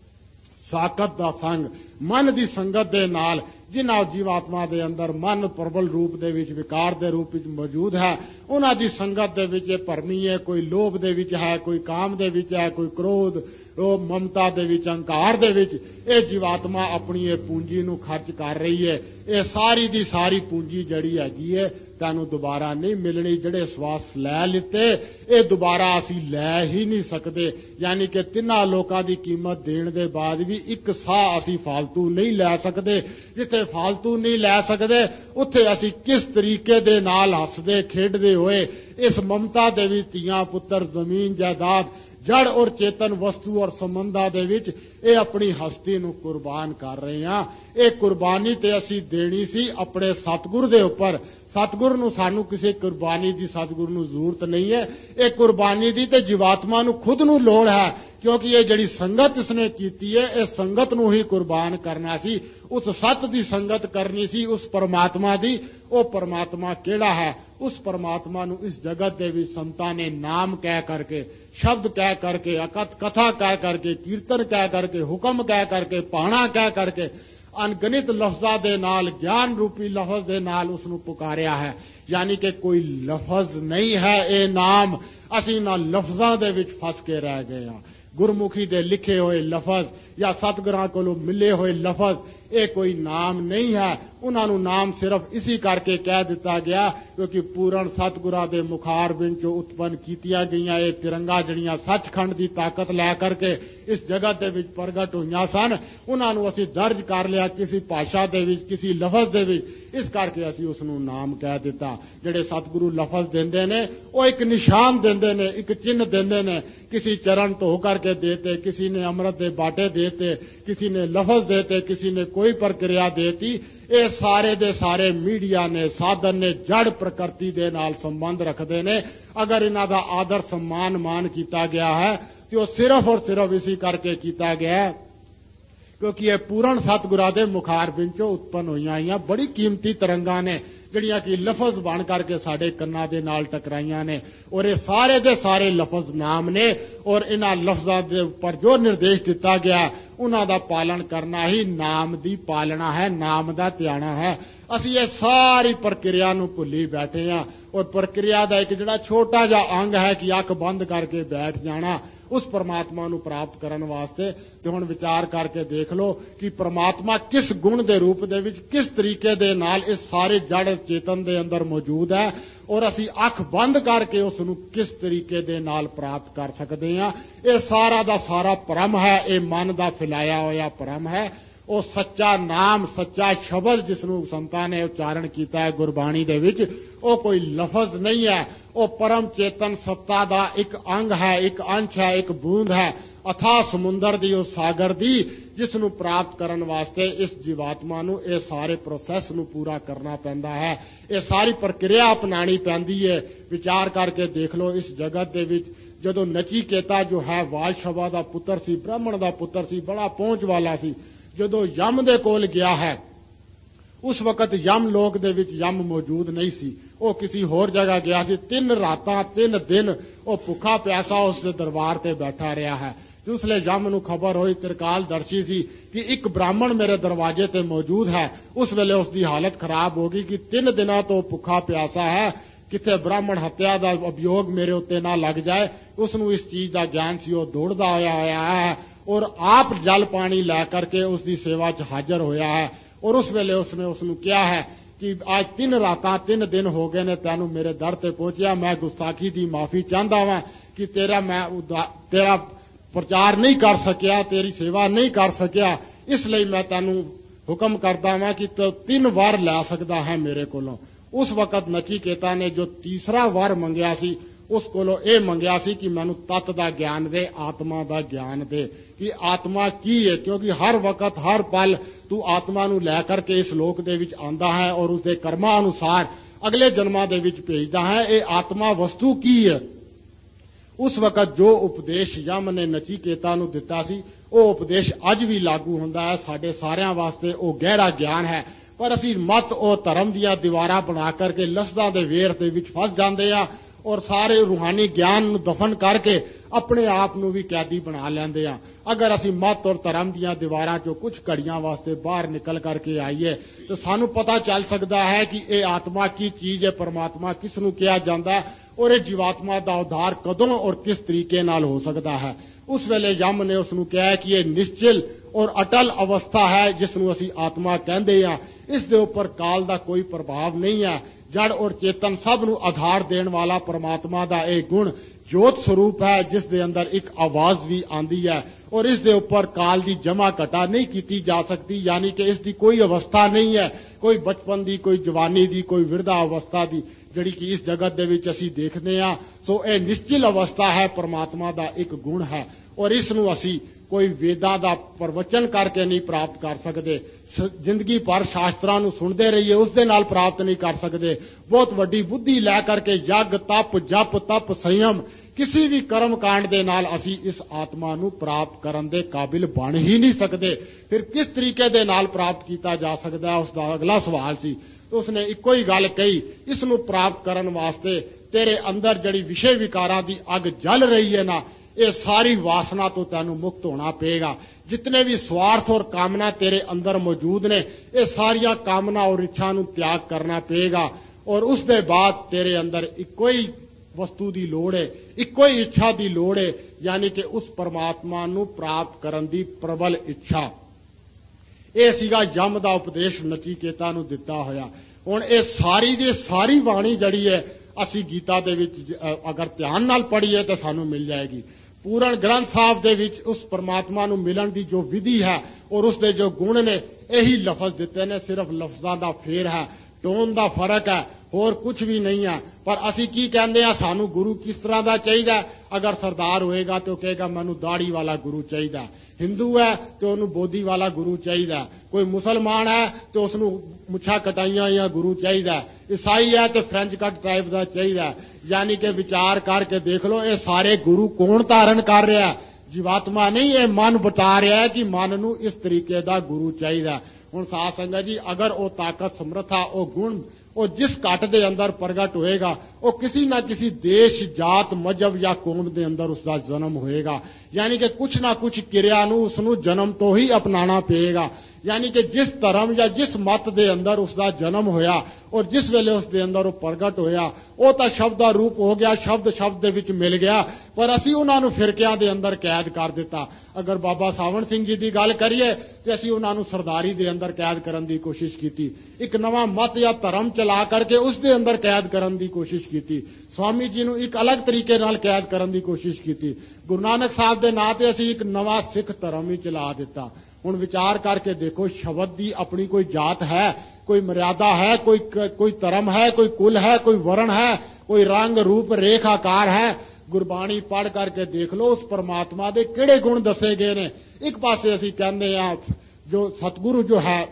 ਸਾਕਤ ਦਾ ਸੰਗ, ਮਨ ਦੀ ਸੰਗਤ ਦੇ ਨਾਲ। ਜਿਨ੍ਹਾਂ ਜੀਵਾਤਮਾ ਦੇ ਅੰਦਰ ਮਨ ਪ੍ਰਬਲ ਰੂਪ ਦੇ ਵਿੱਚ, ਵਿਕਾਰ ਦੇ ਰੂਪ ਵਿੱਚ ਮੌਜੂਦ ਹੈ, ਉਹਨਾਂ ਦੀ ਸੰਗਤ ਦੇ ਵਿੱਚ ਇਹ ਭਰਮੀ ਹੈ। ਕੋਈ ਲੋਭ ਦੇ ਵਿੱਚ ਹੈ, ਕੋਈ ਕਾਮ ਦੇ ਵਿੱਚ ਹੈ, ਕੋਈ ਕ੍ਰੋਧ, ਉਹ ਮਮਤਾ ਦੇ ਵਿੱਚ, ਅਹੰਕਾਰ ਦੇ ਵਿੱਚ ਇਹ ਜੀਵਾਤਮਾ ਆਪਣੀ ਇਹ ਪੂੰਜੀ ਨੂੰ ਖਰਚ ਕਰ ਰਹੀ ਹੈ। ਇਹ ਸਾਰੀ ਦੀ ਸਾਰੀ ਪੂੰਜੀ ਜਿਹੜੀ ਹੈਗੀ ਹੈ ਤੁਹਾਨੂੰ ਦੁਬਾਰਾ ਨਹੀਂ ਮਿਲਣੀ। ਜਿਹੜੇ ਸਵਾਸ ਲੈ ਲਿੱਤੇ ਇਹ ਦੁਬਾਰਾ ਅਸੀਂ ਲੈ ਹੀ ਨਹੀਂ ਸਕਦੇ। ਯਾਨੀ ਕਿ ਤਿੰਨਾਂ ਲੋਕਾਂ ਦੀ ਕੀਮਤ ਦੇਣ ਦੇ ਬਾਅਦ ਵੀ ਇੱਕ ਸਾਹ ਅਸੀਂ ਫਾਲਤੂ ਨਹੀਂ ਲੈ ਸਕਦੇ। ਜਿੱਥੇ ਫਾਲਤੂ ਨਹੀਂ ਲੈ ਸਕਦੇ ਉੱਥੇ ਅਸੀਂ ਕਿਸ ਤਰੀਕੇ ਦੇ ਨਾਲ ਹੱਸਦੇ ਖੇਡਦੇ ਹੋਏ ਇਸ ਮਮਤਾ ਦੇ ਵਿੱਚ ਧੀਆਂ ਪੁੱਤਰ, ਜ਼ਮੀਨ ਜਾਇਦਾਦ, ਜੜ ਔਰ ਚੇਤਨ ਵਸਤੂ ਔਰ ਸੰਬੰਧਾਂ ਦੇ ਵਿੱਚ ਇਹ ਆਪਣੀ ਹਸਤੀ ਨੂੰ ਕੁਰਬਾਨ ਕਰ ਰਹੇ ਹਾਂ। ਇਹ ਕੁਰਬਾਨੀ ਤੇ ਅਸੀਂ ਦੇਣੀ ਸੀ ਆਪਣੇ ਸਤਿਗੁਰ ਦੇ ਉੱਪਰ। ਸਤਿਗੁਰ ਨੂੰ ਸਾਨੂੰ ਕਿਸੇ ਕੁਰਬਾਨੀ ਦੀ ਸਤਿਗੁਰ ਨੂੰ ਜ਼ਰੂਰਤ ਨਹੀਂ ਹੈ। ਇਹ ਕੁਰਬਾਨੀ ਦੀ ਤੇ ਜੀਵਾਤਮਾ ਨੂੰ ਖੁਦ ਨੂੰ ਲੋੜ ਹੈ, ਕਿਉਂਕਿ ਇਹ ਜਿਹੜੀ ਸੰਗਤ ਇਸਨੇ ਕੀਤੀ ਹੈ ਇਹ ਸੰਗਤ ਨੂੰ ਹੀ ਕੁਰਬਾਨ ਕਰਨਾ ਸੀ। ਉਸ ਸਤ ਦੀ ਸੰਗਤ ਕਰਨੀ ਸੀ, ਉਸ ਪਰਮਾਤਮਾ ਦੀ। ਉਹ ਪਰਮਾਤਮਾ ਕਿਹੜਾ ਹੈ? ਉਸ ਪਰਮਾਤਮਾ ਨੂੰ ਇਸ ਜਗਤ ਦੇ ਵਿੱਚ ਸੰਤਾਂ ਨੇ ਨਾਮ ਕਹਿ ਕਰਕੇ, ਸ਼ਬਦ ਕਹਿ ਕਰਕੇ, ਅਕਥ ਕਥਾ ਕਹਿ ਕਰਕੇ, ਕੀਰਤਨ ਕਹਿ ਕਰਕੇ, ਹੁਕਮ ਕਹਿ ਕਰਕੇ, ਪਾਣਾ ਕਹਿ ਕਰਕੇ, ਅਣਗਿਣਤ ਲਫ਼ਜ਼ਾਂ ਦੇ ਨਾਲ, ਗਿਆਨ ਰੂਪੀ ਲਫ਼ਜ਼ ਦੇ ਨਾਲ ਉਸ ਨੂੰ ਪੁਕਾਰਿਆ ਹੈ। ਯਾਨੀ ਕਿ ਕੋਈ ਲਫ਼ਜ਼ ਨਹੀਂ ਹੈ ਇਹ ਨਾਮ। ਅਸੀਂ ਨਾ ਲਫ਼ਜ਼ਾਂ ਦੇ ਵਿੱਚ ਫਸ ਕੇ ਰਹਿ ਗਏ ਹਾਂ। ਗੁਰਮੁਖੀ ਦੇ ਲਿਖੇ ਹੋਏ ਲਫ਼ਜ਼ ਜਾਂ ਸਤਿਗੁਰਾਂ ਕੋਲੋਂ ਮਿਲੇ ਹੋਏ ਲਫ਼ਜ਼ ਇਹ ਕੋਈ ਨਾਮ ਨਹੀਂ ਹੈ। ਉਹਨਾਂ ਨੂੰ ਨਾਮ ਸਿਰਫ ਇਸੇ ਕਰਕੇ ਕਹਿ ਦਿੱਤਾ ਗਿਆ ਕਿਉਂਕਿ ਪੂਰਨ ਸਤਿਗੁਰਾਂ ਦੇ ਮੁਖਾਰ ਵਿੱਚੋਂ ਉਤਪੰਨ ਕੀਤੀਆਂ ਗਈਆਂ ਇਹ ਤਿਰੰਗਾ ਜਿਹੜੀਆਂ ਸੱਚਖੰਡ ਦੀ ਤਾਕਤ ਲੈ ਕਰਕੇ ਇਸ ਜਗਤ ਦੇ ਵਿੱਚ ਪ੍ਰਗਟ ਹੋਈਆਂ ਸਨ, ਉਹਨਾਂ ਨੂੰ ਅਸੀਂ ਦਰਜ ਕਰ ਲਿਆ ਕਿਸੇ ਭਾਸ਼ਾ ਦੇ ਵਿੱਚ, ਕਿਸੇ ਲਫ਼ਜ਼ ਦੇ ਵਿੱਚ। ਇਸ ਕਰਕੇ ਅਸੀਂ ਉਸ ਨੂੰ ਨਾਮ ਕਹਿ ਦਿੱਤਾ। ਜਿਹੜੇ ਸਤਿਗੁਰੂ ਲਫ਼ਜ਼ ਦਿੰਦੇ ਨੇ ਉਹ ਇੱਕ ਨਿਸ਼ਾਨ ਦਿੰਦੇ ਨੇ, ਇੱਕ ਚਿੰਨ੍ਹ ਦਿੰਦੇ ਨੇ। ਕਿਸੇ ਚਰਨ ਧੋ ਕਰਕੇ ਦੇਤੇ, ਕਿਸੇ ਨੇ ਅੰਮ੍ਰਿਤ ਦੇ ਬਾਟੇ ਦੇਤੇ, ਕਿਸੇ ਨੇ ਲਫ਼ਜ਼ ਦੇਤੇ, ਕਿਸੇ ਨੇ ਕੋਈ ਪ੍ਰਕਿਰਿਆ ਦੇਤੀ। ਇਹ ਸਾਰੇ ਦੇ ਸਾਰੇ ਮੀਡੀਆ ਨੇ, ਸਾਧਨ ਨੇ, ਜੜ ਪ੍ਰਕਿਰਤੀ ਦੇ ਨਾਲ ਸੰਬੰਧ ਰੱਖਦੇ ਨੇ। ਅਗਰ ਇਹਨਾਂ ਦਾ ਆਦਰ ਸਨਮਾਨ ਮਾਨ ਕੀਤਾ ਗਿਆ ਹੈ ਤੇ ਉਹ ਸਿਰਫ ਔਰ ਸਿਰਫ ਇਸੇ ਕਰਕੇ ਕੀਤਾ ਗਿਆ ਕਿਉਂਕਿ ਇਹ ਪੂਰਨ ਸਤਿਗੁਰਾਂ ਦੇ ਮੁਖਾਰ ਵਿੱਚੋਂ ਉਤਪਨ ਹੋਈਆਂ ਆਈਆਂ ਬੜੀ ਕੀਮਤੀ ਤਰੰਗਾਂ ਨੇ ਜਿਹੜੀਆਂ ਕਿ ਲਫ਼ਜ਼ ਬਣ ਕਰਕੇ ਸਾਡੇ ਕੰਨਾਂ ਦੇ ਨਾਲ ਟਕਰਾਈਆਂ ਨੇ ਔਰ ਇਹ ਸਾਰੇ ਦੇ ਸਾਰੇ ਲਫ਼ਜ਼ ਨਾਮ ਨੇ ਔਰ ਇਹਨਾਂ ਲਫ਼ਜ਼ਾਂ ਦੇ ਉੱਪਰ ਜੋ ਨਿਰਦੇਸ਼ ਦਿੱਤਾ ਗਿਆ ਉਹਨਾਂ ਦਾ ਪਾਲਣ ਕਰਨਾ ਹੀ ਨਾਮ ਦੀ ਪਾਲਣਾ ਹੈ, ਨਾਮ ਦਾ ਧਿਆਣਾ ਹੈ। ਅਸੀਂ ਇਹ ਸਾਰੀ ਪ੍ਰਕਿਰਿਆ ਨੂੰ ਭੁੱਲੀ ਬੈਠੇ ਹਾਂ ਔਰ ਪ੍ਰਕਿਰਿਆ ਦਾ ਇੱਕ ਜਿਹੜਾ ਛੋਟਾ ਜਿਹਾ ਅੰਗ ਹੈ ਕਿ ਅੱਖ ਬੰਦ ਕਰਕੇ ਬੈਠ ਜਾਣਾ ਉਸ परमात्मा ਨੂੰ ਪ੍ਰਾਪਤ ਕਰਨ ਵਾਸਤੇ। ਤੇ ਹੁਣ ਵਿਚਾਰ ਕਰਕੇ ਦੇਖ ਲਓ ਕਿ परमात्मा किस गुण ਦੇ ਰੂਪ ਦੇ ਵਿੱਚ ਕਿਸ ਤਰੀਕੇ ਦੇ ਨਾਲ ਇਸ ਸਾਰੇ ਜੜ ਚੇਤਨ ਦੇ ਅੰਦਰ ਮੌਜੂਦ ਹੈ ਔਰ ਅਸੀਂ ਅੱਖ ਬੰਦ ਕਰਕੇ ਉਸ ਨੂੰ ਕਿਸ ਤਰੀਕੇ ਦੇ ਨਾਲ ਪ੍ਰਾਪਤ ਕਰ ਸਕਦੇ ਹਾਂ। ਇਹ ਸਾਰਾ ਦਾ ਸਾਰਾ ਭਰਮ ਹੈ, ਇਹ ਮਨ ਦਾ ਫੈਲਾਇਆ ਹੋਇਆ ਭਰਮ ਹੈ। ਉਹ ਸੱਚਾ ਨਾਮ, ਸੱਚਾ ਸ਼ਬਦ ਜਿਸ ਨੂੰ ਸੰਤਾਂ ਨੇ ਉਚਾਰਨ ਕੀਤਾ ਹੈ ਗੁਰਬਾਣੀ ਦੇ ਵਿੱਚ, ਉਹ ਕੋਈ ਲਫ਼ਜ਼ ਨਹੀਂ ਹੈ, ਉਹ ਪਰਮ ਚੇਤਨ ਸੱਤਾ ਦਾ ਇੱਕ ਅੰਗ ਹੈ, ਇੱਕ ਅੰਸ਼ ਹੈ, ਇੱਕ ਬੂੰਦ ਹੈ ਅਥਾਹ ਸਮੁੰਦਰ ਦੀ, ਉਸ ਸਾਗਰ ਦੀ ਜਿਸ ਨੂੰ ਪ੍ਰਾਪਤ ਕਰਨ ਵਾਸਤੇ ਇਸ ਜੀਵਾਤਮਾ ਨੂੰ ਇਹ ਸਾਰੇ ਪ੍ਰੋਸੈਸ ਨੂੰ ਪੂਰਾ ਕਰਨਾ ਪੈਂਦਾ ਹੈ। ਇਹ ਸਾਰੀ ਪ੍ਰਕਿਰਿਆ ਅਪਣਾਣੀ ਪੈਂਦੀ ਹੈ। ਵਿਚਾਰ ਕਰਕੇ ਦੇਖ ਲਓ ਇਸ ਜਗਤ ਦੇ ਵਿੱਚ ਜਦੋਂ ਨਚੀਕੇਤਾ ਜੋ ਹੈ ਵਾਜਸ਼ਵਾ ਦਾ ਪੁੱਤਰ ਸੀ, ਬ੍ਰਾਹਮਣ ਦਾ ਪੁੱਤਰ ਸੀ, ਬੜਾ ਪਹੁੰਚ ਵਾਲਾ ਸੀ, ਜਦੋਂ ਯਮ ਦੇ ਕੋਲ ਗਿਆ ਹੈ ਉਸ ਵਕਤ ਯਮ ਲੋਕ ਦੇ ਵਿੱਚ ਯਮ ਮੌਜੂਦ ਨਹੀਂ ਸੀ, ਉਹ ਕਿਸੇ ਹੋਰ ਜਗ੍ਹਾ ਗਿਆ ਸੀ। ਤਿੰਨ ਰਾਤਾਂ ਤਿੰਨ ਦਿਨ ਉਹ ਭੁੱਖਾ ਪਿਆਸਾ ਉਸ ਦੇ ਦਰਬਾਰ ਤੇ ਬੈਠਾ ਰਿਹਾ ਹੈ। ਜਿਸਲੇ ਯਮ ਨੂੰ ਖਬਰ ਹੋਈ, ਤਿਰਕਾਲ ਦਰਸ਼ੀ ਸੀ ਕਿ ਇੱਕ ਬ੍ਰਾਹਮਣ ਮੇਰੇ ਦਰਵਾਜ਼ੇ ਤੇ ਮੌਜੂਦ ਹੈ, ਉਸ ਵੇਲੇ ਉਸ ਦੀ ਹਾਲਤ ਖਰਾਬ ਹੋ ਗਈ ਕਿ ਤਿੰਨ ਦਿਨਾਂ ਤੋਂ ਭੁੱਖਾ ਪਿਆਸਾ ਹੈ, ਕਿਤੇ ਬ੍ਰਾਹਮਣ ਹੱਤਿਆ ਦਾ ਅਭਿਯੋਗ ਮੇਰੇ ਉੱਤੇ ਨਾ ਲੱਗ ਜਾਏ। ਉਸ ਨੂੰ ਇਸ ਚੀਜ਼ ਦਾ ਗਿਆਨ ਸੀ, ਉਹ ਦੌੜਦਾ ਹੋਇਆ ਹੋਇਆ ਹੈ ਔਰ ਆਪ ਜਲ ਪਾਣੀ ਲੈ ਕਰਕੇ ਉਸ ਦੀ ਸੇਵਾ 'ਚ ਹਾਜ਼ਰ ਹੋਇਆ ਹੈ। ਔਰ ਉਸ ਵੇਲੇ ਉਸਨੇ ਉਸ ਨੂੰ ਕਿਹਾ ਹੈ ਕਿ ਅੱਜ ਤਿੰਨ ਰਾਤਾਂ ਤਿੰਨ ਦਿਨ ਹੋ ਗਏ ਨੇ ਤੈਨੂੰ ਮੇਰੇ ਦਰ ਤੇ ਪਹੁੰਚਿਆ, ਮੈਂ ਗੁਸਤਾਖੀ ਦੀ ਮਾਫੀ ਚਾਹੁੰਦਾ ਵਾਂ ਕਿ ਤੇਰਾ ਮੈਂ ਤੇਰਾ ਪ੍ਰਚਾਰ ਨਹੀਂ ਕਰ ਸਕਿਆ, ਤੇਰੀ ਸੇਵਾ ਨਹੀਂ ਕਰ ਸਕਿਆ, ਇਸ ਲਈ ਮੈਂ ਤੈਨੂੰ ਹੁਕਮ ਕਰਦਾ ਵਾਂ ਕਿ ਤੂੰ ਤਿੰਨ ਵਾਰ ਲੈ ਸਕਦਾ ਹੈ ਮੇਰੇ ਕੋਲੋਂ। ਉਸ ਵਕਤ ਨਚੀਕੇਤਾ ਨੇ ਜੋ ਤੀਸਰਾ ਵਾਰ ਮੰਗਿਆ ਸੀ ਉਸ ਕੋਲੋਂ ਇਹ ਮੰਗਿਆ ਸੀ ਕਿ ਮੈਨੂੰ ਤਤ ਦਾ ਗਿਆਨ ਦੇ, ਆਤਮਾ ਦਾ ਗਿਆਨ ਦੇ ਕਿ ਆਤਮਾ ਕੀ ਹੈ, ਕਿਉਂਕਿ ਹਰ ਵਕਤ ਹਰ ਪਲ ਤੂੰ ਆਤਮਾ ਨੂੰ ਲੈ ਕਰਕੇ ਇਸ ਲੋਕ ਦੇ ਵਿੱਚ ਆਂਦਾ ਹੈ ਔਰ ਉਸ ਦੇ ਕਰਮਾਂ ਅਨੁਸਾਰ ਅਗਲੇ ਜਨਮਾਂ ਦੇ ਵਿੱਚ ਭੇਜਦਾ ਹੈ। ਇਹ ਆਤਮਾ ਵਸਤੂ ਕੀ ਹੈ? ਉਸ ਵਕਤ ਜੋ ਉਪਦੇਸ਼ ਯਮ ਨੇ ਨਚੀਕੇਤਾ ਨੂੰ ਦਿੱਤਾ ਸੀ ਉਹ ਉਪਦੇਸ਼ ਅੱਜ ਵੀ ਲਾਗੂ ਹੁੰਦਾ ਹੈ ਸਾਡੇ ਸਾਰਿਆਂ ਵਾਸਤੇ। ਉਹ ਗਹਿਰਾ ਗਿਆਨ ਹੈ, ਪਰ ਅਸੀਂ ਮਤ ਉਹ ਧਰਮ ਦੀਆਂ ਦੀਵਾਰਾਂ ਬਣਾ ਕਰਕੇ ਲਫ਼ਜ਼ਾਂ ਦੇ ਵੇਰ ਦੇ ਵਿੱਚ ਫਸ ਜਾਂਦੇ ਆ ਔਰ ਸਾਰੇ ਰੂਹਾਨੀ ਗਿਆਨ ਨੂੰ ਦਫਨ ਕਰਕੇ ਆਪਣੇ ਆਪ ਨੂੰ ਵੀ ਕੈਦੀ ਬਣਾ ਲੈਂਦੇ ਆ। ਅਗਰ ਅਸੀਂ ਮਤ ਔਰ ਧਰਮ ਦੀਆਂ ਦੀਵਾਰਾਂ ਚੋਂ ਕੁਝ ਘੜੀਆਂ ਵਾਸਤੇ ਬਾਹਰ ਨਿਕਲ ਕਰਕੇ ਆਈਏ ਤਾਂ ਸਾਨੂੰ ਪਤਾ ਚੱਲ ਸਕਦਾ ਹੈ ਕਿ ਇਹ ਆਤਮਾ ਕੀ ਚੀਜ਼ ਹੈ, ਪਰਮਾਤਮਾ ਕਿਸ ਨੂੰ ਕਿਹਾ ਜਾਂਦਾ ਹੈ ਔਰ ਇਹ ਜੀਵਾਤਮਾ ਦਾ ਉद्धार ਕਦੋਂ ਔਰ ਕਿਸ ਤਰੀਕੇ ਨਾਲ ਹੋ ਸਕਦਾ ਹੈ। ਉਸ ਵੇਲੇ ਯਮ ਨੇ ਉਸ ਨੂੰ ਕਿਹਾ ਕਿ ਇਹ ਨਿਸ਼ਚਲ ਔਰ ਅਟਲ ਅਵਸਥਾ ਹੈ ਜਿਸ ਨੂੰ ਅਸੀਂ ਆਤਮਾ ਕਹਿੰਦੇ ਆ, ਇਸ ਦੇ ਉੱਪਰ ਕਾਲ ਦਾ ਕੋਈ ਪ੍ਰਭਾਵ ਨਹੀਂ ਹੈ। ਜੜ ਔਰ ਚੇਤਨ ਸਭ ਨੂੰ ਆਧਾਰ ਦੇਣ ਵਾਲਾ ਪਰਮਾਤਮਾ ਦਾ ਇਹ ਗੁਣ ਜੋਤ ਸਰੂਪ ਹੈ ਜਿਸ ਦੇ ਅੰਦਰ ਇੱਕ ਆਵਾਜ਼ ਵੀ ਆਂਦੀ ਹੈ ਔਰ ਇਸ ਦੇ ਉੱਪਰ ਕਾਲ ਦੀ ਜਮਾ ਘਟਾ ਨਹੀਂ ਕੀਤੀ ਜਾ ਸਕਦੀ, ਯਾਨੀ ਕਿ ਇਸ ਦੀ ਕੋਈ ਅਵਸਥਾ ਨਹੀਂ ਹੈ, ਕੋਈ ਬਚਪਨ ਦੀ, ਕੋਈ ਜਵਾਨੀ ਦੀ, ਕੋਈ ਵਿਰਧਾ ਅਵਸਥਾ ਦੀ ਜਿਹੜੀ ਕਿ ਇਸ ਜਗਤ ਦੇ ਵਿੱਚ ਅਸੀਂ ਦੇਖਦੇ ਹਾਂ। ਸੋ ਇਹ ਨਿਸ਼ਚਲ ਅਵਸਥਾ ਹੈ, ਪਰਮਾਤਮਾ ਦਾ ਇੱਕ ਗੁਣ ਹੈ ਔਰ ਇਸ ਨੂੰ ਅਸੀਂ ਕੋਈ ਵੇਦਾਂ ਦਾ ਪ੍ਰਵਚਨ ਕਰਕੇ ਨਹੀਂ ਪ੍ਰਾਪਤ ਕਰ ਸਕਦੇ, ਜ਼ਿੰਦਗੀ ਭਰ ਸ਼ਾਸਤਰਾਂ ਨੂੰ ਸੁਣਦੇ ਰਹੀਏ ਉਸ ਦੇ ਨਾਲ ਪ੍ਰਾਪਤ ਨਹੀਂ ਕਰ ਸਕਦੇ। ਬਹੁਤ ਵੱਡੀ ਬੁੱਧੀ ਲੈ ਕਰਕੇ ਯਗ ਤਪ ਜਪ ਤਪ ਸੰਯਮ ਕਿਸੇ ਵੀ ਕਰਮ ਕਾਂਡ ਦੇ ਨਾਲ ਅਸੀਂ ਇਸ ਆਤਮਾ ਨੂੰ ਪ੍ਰਾਪਤ ਕਰਨ ਦੇ ਕਾਬਿਲ ਬਣ ਹੀ ਨਹੀਂ ਸਕਦੇ। ਫਿਰ ਕਿਸ ਤਰੀਕੇ ਦੇ ਨਾਲ ਪ੍ਰਾਪਤ ਕੀਤਾ ਜਾ ਸਕਦਾ, ਉਸ ਦਾ ਅਗਲਾ ਸਵਾਲ ਸੀ। ਉਸਨੇ ਇੱਕੋ ਹੀ ਗੱਲ ਕਹੀ, ਇਸ ਨੂੰ ਪ੍ਰਾਪਤ ਕਰਨ ਵਾਸਤੇ ਤੇਰੇ ਅੰਦਰ ਜਿਹੜੀ ਵਿਸ਼ੇ ਵਿਕਾਰਾਂ ਦੀ ਅੱਗ ਜਲ ਰਹੀ ਹੈ ਨਾ, ਇਹ ਸਾਰੀ ਵਾਸਨਾ ਤੋਂ ਤੈਨੂੰ ਮੁਕਤ ਹੋਣਾ ਪਏਗਾ। ਜਿਤਨੇ ਵੀ ਸਵਾਰਥ ਔਰ ਕਾਮਨਾ ਤੇਰੇ ਅੰਦਰ ਮੌਜੂਦ ਨੇ, ਇਹ ਸਾਰੀਆਂ ਕਾਮਨਾ ਔਰ ਇੱਛਾ ਨੂੰ ਤਿਆਗ ਕਰਨਾ ਪਏਗਾ ਔਰ ਉਸ ਦੇ ਬਾਅਦ ਤੇਰੇ ਅੰਦਰ ਇੱਕੋ ਹੀ ਵਸਤੂ ਦੀ ਲੋੜ ਹੈ, ਇੱਕੋ ਹੀ ਇੱਛਾ ਦੀ ਲੋੜ ਹੈ, ਯਾਨੀ ਕਿ ਉਸ ਪਰਮਾਤਮਾ ਨੂੰ ਪ੍ਰਾਪਤ ਕਰਨ ਦੀ ਪ੍ਰਬਲ ਇੱਛਾ। ਇਹ ਸੀਗਾ ਯਮ ਦਾ ਉਪਦੇਸ਼ ਨਚੀਕੇਤਾ ਨੂੰ ਦਿੱਤਾ ਹੋਇਆ। ਹੁਣ ਇਹ ਸਾਰੀ ਦੀ ਸਾਰੀ ਬਾਣੀ ਜਿਹੜੀ ਹੈ ਅਸੀਂ ਗੀਤਾ ਦੇ ਵਿੱਚ ਅਗਰ ਧਿਆਨ ਨਾਲ ਪੜ੍ਹੀਏ ਤਾਂ ਸਾਨੂੰ ਮਿਲ ਜਾਏਗੀ। ਪੂਰਨ ਗ੍ਰੰਥ ਸਾਹਿਬ ਦੇ ਵਿੱਚ ਉਸ ਪਰਮਾਤਮਾ ਨੂੰ ਮਿਲਣ ਦੀ ਜੋ ਵਿਧੀ ਹੈ ਔਰ ਉਸ ਦੇ ਜੋ ਗੁਣ ਨੇ, ਇਹੀ ਲਫ਼ਜ਼ ਦਿੱਤੇ ਨੇ। ਸਿਰਫ ਲਫ਼ਜ਼ਾਂ ਦਾ ਫੇਰ ਹੈ, ਟੋਨ ਦਾ ਫਰਕ ਹੈ, ਹੋਰ ਕੁਝ ਵੀ ਨਹੀਂ ਹੈ। ਪਰ ਅਸੀਂ ਕੀ ਕਹਿੰਦੇ ਆ, ਸਾਨੂੰ ਗੁਰੂ ਕਿਸ ਤਰ੍ਹਾਂ ਦਾ ਚਾਹੀਦਾ? ਅਗਰ ਸਰਦਾਰ ਹੋਏਗਾ ਤੇ ਉਹ ਕਹੇਗਾ ਮੈਨੂੰ ਦਾੜੀ ਵਾਲਾ ਗੁਰੂ ਚਾਹੀਦਾ। ਹਿੰਦੂ ਹੈ ਤੇ ਉਹਨੂੰ ਬੋਧੀ ਵਾਲਾ ਗੁਰੂ ਚਾਹੀਦਾ। ਕੋਈ ਮੁਸਲਮਾਨ ਹੈ ਤੇ ਉਸ ਨੂੰ ਮੁੱਛਾਂ ਕਟਾਈਆਂ ਜਾਂ ਗੁਰੂ ਚਾਹੀਦਾ। ਈਸਾਈ ਹੈ ਤੇ ਫ੍ਰੈਂਚ ਕੱਟ ਟਾਈਪ ਦਾ ਚਾਹੀਦਾ। ਯਾਨੀ ਕਿ ਵਿਚਾਰ ਕਰਕੇ ਦੇਖ ਲਓ, ਇਹ ਸਾਰੇ ਗੁਰੂ ਕੌਣ ਧਾਰਨ ਕਰ ਰਿਹਾ? ਜੀਵਾਤਮਾ ਨਹੀਂ, ਇਹ ਮਨ ਬਤਾ ਰਿਹਾ ਹੈ ਕਿ ਮਨ ਨੂੰ ਇਸ ਤਰੀਕੇ ਦਾ ਗੁਰੂ ਚਾਹੀਦਾ। ਹੁਣ ਸਾਧ ਸੰਗਤ ਜੀ, ਅਗਰ ਉਹ ਤਾਕਤ, ਸਮਰੱਥਾ, ਉਹ ਗੁਣ ਉਹ ਜਿਸ ਘਟ ਦੇ ਅੰਦਰ ਪ੍ਰਗਟ ਹੋਏਗਾ, ਉਹ ਕਿਸੇ ਨਾ ਕਿਸੇ ਦੇਸ਼, ਜਾਤ, ਮਜ਼ਹਬ ਜਾਂ ਕੌਮ ਦੇ ਅੰਦਰ ਉਸ ਦਾ ਜਨਮ ਹੋਏਗਾ। ਯਾਨੀ ਕਿ ਕੁਛ ਨਾ ਕੁਛ ਕਿਰਿਆ ਨੂੰ ਉਸ ਨੂੰ ਜਨਮ ਤੋਂ ਹੀ ਅਪਣਾਉਣਾ ਪਏਗਾ। ਯਾਨੀ ਕਿ ਜਿਸ ਧਰਮ ਜਾਂ ਜਿਸ ਮਤ ਦੇ ਅੰਦਰ ਉਸ ਦਾ ਜਨਮ ਹੋਇਆ ਔਰ ਜਿਸ ਵੇਲੇ ਉਸ ਦੇ ਅੰਦਰ ਉਹ ਪ੍ਰਗਟ ਹੋਇਆ, ਉਹ ਤਾਂ ਸ਼ਬਦ ਦਾ ਰੂਪ ਹੋ ਗਿਆ, ਸ਼ਬਦ ਸ਼ਬਦ ਦੇ ਵਿੱਚ ਮਿਲ ਗਿਆ, ਪਰ ਅਸੀਂ ਉਹਨਾਂ ਨੂੰ ਫਿਰਕਿਆਂ ਦੇ ਅੰਦਰ ਕੈਦ ਕਰ ਦਿੱਤਾ। ਅਗਰ ਬਾਬਾ ਸਾਵਣ ਸਿੰਘ ਜੀ ਦੀ ਗੱਲ ਕਰੀਏ ਤੇ ਅਸੀਂ ਉਹਨਾਂ ਨੂੰ ਸਰਦਾਰੀ ਦੇ ਅੰਦਰ ਕੈਦ ਕਰਨ ਦੀ ਕੋਸ਼ਿਸ਼ ਕੀਤੀ। ਇੱਕ ਨਵਾਂ ਮਤ ਜਾਂ ਧਰਮ ਚਲਾ ਕਰਕੇ ਉਸ ਦੇ ਅੰਦਰ ਕੈਦ ਕਰਨ ਦੀ ਕੋਸ਼ਿਸ਼ ਕੀਤੀ। ਸਵਾਮੀ ਜੀ ਨੂੰ ਇੱਕ ਅਲੱਗ ਤਰੀਕੇ ਨਾਲ ਕੈਦ ਕਰਨ ਦੀ ਕੋਸ਼ਿਸ਼ ਕੀਤੀ। ਗੁਰੂ ਨਾਨਕ ਸਾਹਿਬ ਦੇ ਨਾਂ ਤੇ ਅਸੀਂ ਇੱਕ ਨਵਾਂ ਸਿੱਖ ਧਰਮ ਹੀ ਚਲਾ ਦਿੱਤਾ। ਹੁਣ ਵਿਚਾਰ ਕਰਕੇ ਦੇਖੋ, ਸ਼ਬਦ ਦੀ ਆਪਣੀ ਕੋਈ ਜਾਤ ਹੈ, ਕੋਈ ਮਰਿਆਦਾ ਹੈ, ਕੋਈ ਕੋਈ ਧਰਮ ਹੈ, ਕੋਈ ਕੁਲ ਹੈ, ਕੋਈ ਵਰਣ ਹੈ, ਕੋਈ ਰੰਗ ਰੂਪ ਰੇਖ ਆਕਾਰ ਹੈ। ਗੁਰਬਾਣੀ ਪੜ੍ਹ ਕਰਕੇ ਦੇਖ ਲਓ, ਉਸ ਪਰਮਾਤਮਾ ਦੇ ਕਿਹੜੇ ਗੁਣ ਦੱਸੇ ਗਏ ਨੇ। ਇੱਕ ਪਾਸੇ ਅਸੀਂ ਕਹਿੰਦੇ ਆ ਜੋ ਸਤਿਗੁਰੂ ਜੋ ਹੈ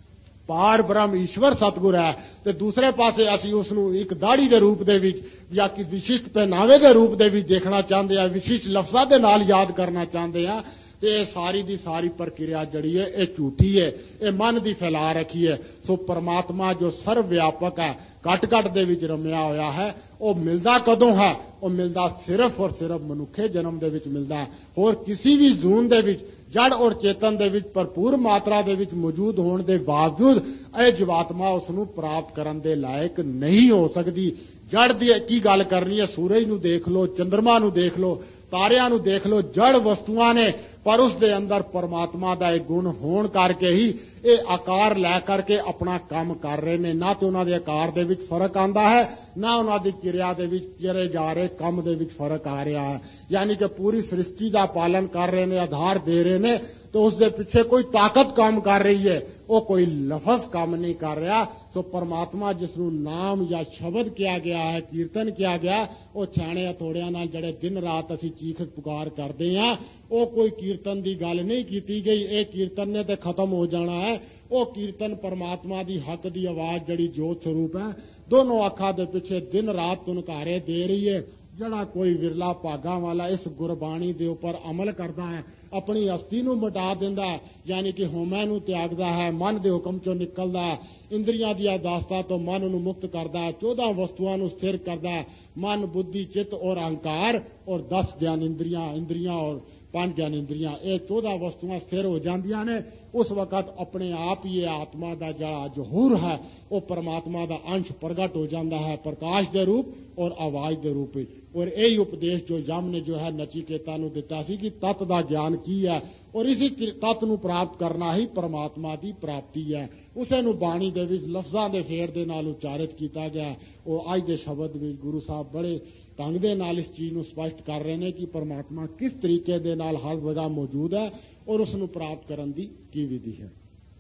ਪਾਰ ਬ੍ਰਹਮ ਈਸ਼ਵਰ ਸਤਿਗੁਰ ਹੈ, ਤੇ ਦੂਸਰੇ ਪਾਸੇ ਅਸੀਂ ਉਸ ਨੂੰ ਇੱਕ ਦਾੜੀ ਦੇ ਰੂਪ ਦੇ ਵਿੱਚ ਜਾਂ ਕਿ ਵਿਸ਼ਿਸ਼ਟ ਪਹਿਨਾਵੇ ਦੇ ਰੂਪ ਦੇ ਵਿੱਚ ਦੇਖਣਾ ਚਾਹੁੰਦੇ ਆ, ਵਿਸ਼ਿਸ਼ਟ ਲਫ਼ਜ਼ਾਂ ਦੇ ਨਾਲ ਯਾਦ ਕਰਨਾ ਚਾਹੁੰਦੇ ਆ। ਤੇ ਇਹ ਸਾਰੀ ਦੀ ਸਾਰੀ ਪ੍ਰਕਿਰਿਆ ਜਿਹੜੀ ਹੈ ਇਹ ਝੂਠੀ ਹੈ, ਇਹ ਮਨ ਦੀ ਫੈਲਾ ਰੱਖੀ ਹੈ। ਸੋ ਪਰਮਾਤਮਾ ਜੋ ਸਰਵ ਵਿਆਪਕ ਹੈ, ਘਟ ਘਟ ਦੇ ਵਿੱਚ ਰਮਿਆ ਹੋਇਆ ਹੈ, ਉਹ ਮਿਲਦਾ ਕਦੋਂ ਹੈ? ਉਹ ਮਿਲਦਾ ਸਿਰਫ ਔਰ ਸਿਰਫ ਮਨੁੱਖੇ ਜਨਮ ਦੇ ਵਿੱਚ ਮਿਲਦਾ ਹੈ। ਹੋਰ ਕਿਸੇ ਵੀ ਜ਼ੂਨ ਦੇ ਵਿੱਚ ਜੜ ਔਰ ਚੇਤਨ ਦੇ ਵਿੱਚ ਭਰਪੂਰ ਮਾਤਰਾ ਦੇ ਵਿੱਚ ਮੌਜੂਦ ਹੋਣ ਦੇ ਬਾਵਜੂਦ ਇਹ ਜੀਵਾਤਮਾ ਉਸ ਨੂੰ ਪ੍ਰਾਪਤ ਕਰਨ ਦੇ ਲਾਇਕ ਨਹੀਂ ਹੋ ਸਕਦੀ। ਜੜ ਦੀ ਕੀ ਗੱਲ ਕਰਨੀ ਹੈ? ਸੂਰਜ ਨੂੰ ਦੇਖ ਲਓ, ਚੰਦਰਮਾ ਨੂੰ ਦੇਖ ਲਓ, ਤਾਰਿਆਂ ਨੂੰ ਦੇਖ ਲਓ, ਜੜ ਵਸਤੂਆਂ ਨੇ, ਪਰ ਉਸ ਦੇ ਅੰਦਰ ਪਰਮਾਤਮਾ ਦਾ ਇੱਕ ਗੁਣ ਹੋਣ ਕਰਕੇ ਹੀ ਇਹ ਆਕਾਰ ਲੈ ਕਰਕੇ ਆਪਣਾ ਕੰਮ ਕਰ ਰਹੇ ਨੇ। ਨਾ ਤੇ ਉਹਨਾਂ ਦੇ ਆਕਾਰ ਦੇ ਵਿੱਚ ਫਰਕ ਆਂਦਾ ਹੈ, ਨਾ ਉਹਨਾਂ ਦੀ ਕਿਰਿਆ ਦੇ ਵਿੱਚ ਜਿਹੜੇ ਜਾ ਰਹੇ ਕੰਮ ਦੇ ਵਿੱਚ ਫਰਕ ਆ ਰਿਹਾ ਹੈ। ਯਾਨੀ ਕਿ ਪੂਰੀ ਸ੍ਰਿਸ਼ਟੀ ਦਾ ਪਾਲਨ ਕਰ ਰਹੇ ਨੇ, ਆਧਾਰ ਦੇ ਰਹੇ ਨੇ, ਤੇ ਉਸ ਦੇ ਪਿੱਛੇ ਕੋਈ ਤਾਕਤ ਕੰਮ ਕਰ ਰਹੀ ਹੈ, ਉਹ ਕੋਈ ਲਫ਼ਜ਼ ਕੰਮ ਨਹੀਂ ਕਰ ਰਿਹਾ। ਸੋ ਪਰਮਾਤਮਾ ਜਿਸ ਨੂੰ ਨਾਮ ਜਾਂ ਸ਼ਬਦ ਕਿਹਾ ਗਿਆ ਹੈ, ਕੀਰਤਨ ਕਿਹਾ ਗਿਆ, ਉਹ ਛਾਣੇ ਹਥੋੜਿਆਂ ਨਾਲ ਜਿਹੜੇ ਦਿਨ ਰਾਤ ਅਸੀਂ ਚੀਖ ਪੁਕਾਰ ਕਰਦੇ ਹਾਂ, ਉਹ ਕੋਈ ਕੀਰਤਨ ਦੀ ਗੱਲ ਨਹੀਂ ਕੀਤੀ ਗਈ। ਇਹ ਕੀਰਤਨ ਨੇ ਤੇ ਖਤਮ ਹੋ ਜਾਣਾ ਹੈ। ਉਹ ਕੀਰਤਨ ਪਰਮਾਤਮਾ ਦੀ ਹੱਕ ਦੀ ਆਵਾਜ਼ ਜਿਹੜੀ ਜੋਤ ਸਰੂਪ ਹੈ, ਦੋਨੋਂ ਅੱਖਾਂ ਦੇ ਪਿੱਛੇ ਦਿਨ ਰਾਤ ਤੁਨਕਾਰੇ ਦੇ ਰਹੀ ਹੈ। ਜਿਹੜਾ ਕੋਈ ਵਿਰਲਾ ਭਾਗਾਂ ਵਾਲਾ ਇਸ ਗੁਰਬਾਣੀ ਦੇ ਉੱਪਰ ਅਮਲ ਕਰਦਾ ਹੈ, ਆਪਣੀ ਹਸਤੀ ਨੂੰ ਮਿਟਾ ਦਿੰਦਾ ਹੈ, ਯਾਨੀ ਕਿ ਹਉਮੈ ਨੂੰ ਤਿਆਗਦਾ ਹੈ, ਮਨ ਦੇ ਹੁਕਮ ਚੋਂ ਨਿਕਲਦਾ ਹੈ, ਇੰਦਰੀਆਂ ਦੀਆਂ ਦਾਸਤਾਂ ਤੋਂ ਮਨ ਨੂੰ ਮੁਕਤ ਕਰਦਾ ਹੈ, ਚੌਦਾਂ ਵਸਤੂਆਂ ਨੂੰ ਸਥਿਰ ਕਰਦਾ ਹੈ, ਮਨ, ਬੁੱਧੀ, ਚਿੱਤ ਔਰ ਅਹੰਕਾਰ ਔਰ ਦਸ ਗਿਆਨ ਇੰਦਰੀਆਂ ਇੰਦਰੀਆਂ ਔਰ ਪੰਜ ਗਿਆਨ ਇੰਦਰੀਆਂ, ਇਹ ਚੌਦਾਂ ਵਸਤੂਆਂ ਸਥਿਰ ਹੋ ਜਾਂਦੀਆਂ ਨੇ। ਉਸ ਵਕਤ ਆਪਣੇ ਆਪ ਹੀ ਇਹ ਆਤਮਾ ਦਾ ਜਿਹੜਾ ਜ਼ਹੂਰ ਹੈ, ਉਹ ਪਰਮਾਤਮਾ ਦਾ ਅੰਸ਼ ਪ੍ਰਗਟ ਹੋ ਜਾਂਦਾ ਹੈ, ਪ੍ਰਕਾਸ਼ ਦੇ ਰੂਪ ਔਰ ਆਵਾਜ਼ ਦੇ ਰੂਪ ਵਿੱਚ। ਔਰ ਇਹ ਉਪਦੇਸ਼ ਜੋ ਯਮ ਨੇ ਜੋ ਹੈ ਨਚੀਕੇਤਾ ਨੂੰ ਦਿੱਤਾ ਸੀ ਕਿ ਤਤ ਦਾ ਗਿਆਨ ਕੀ ਹੈ, ਔਰ ਇਸੇ ਤਤ ਨੂੰ ਪ੍ਰਾਪਤ ਕਰਨਾ ਹੀ ਪਰਮਾਤਮਾ ਦੀ ਪ੍ਰਾਪਤੀ ਹੈ। ਉਸੇ ਨੂੰ ਬਾਣੀ ਦੇ ਵਿੱਚ ਲਫ਼ਜ਼ਾਂ ਦੇ ਫੇਰ ਦੇ ਨਾਲ ਉਚਾਰਿਤ ਕੀਤਾ ਗਿਆ। ਉਹ ਅੱਜ ਦੇ ਸ਼ਬਦ ਵਿੱਚ ਗੁਰੂ ਸਾਹਿਬ ਬੜੇ ਢੰਗ ਦੇ ਨਾਲ ਇਸ ਚੀਜ਼ ਨੂੰ ਸਪਸ਼ਟ ਕਰ ਰਹੇ ਨੇ ਕਿ ਪਰਮਾਤਮਾ ਕਿਸ ਤਰੀਕੇ ਦੇ ਨਾਲ ਹਰ ਜਗ੍ਹਾ ਮੌਜੂਦ ਹੈ ਔਰ ਉਸ ਨੂੰ ਪ੍ਰਾਪਤ ਕਰਨ ਦੀ ਕੀ ਵਿਧੀ ਹੈ।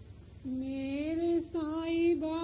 ਮੇਰੇ ਸਾਈਬਾ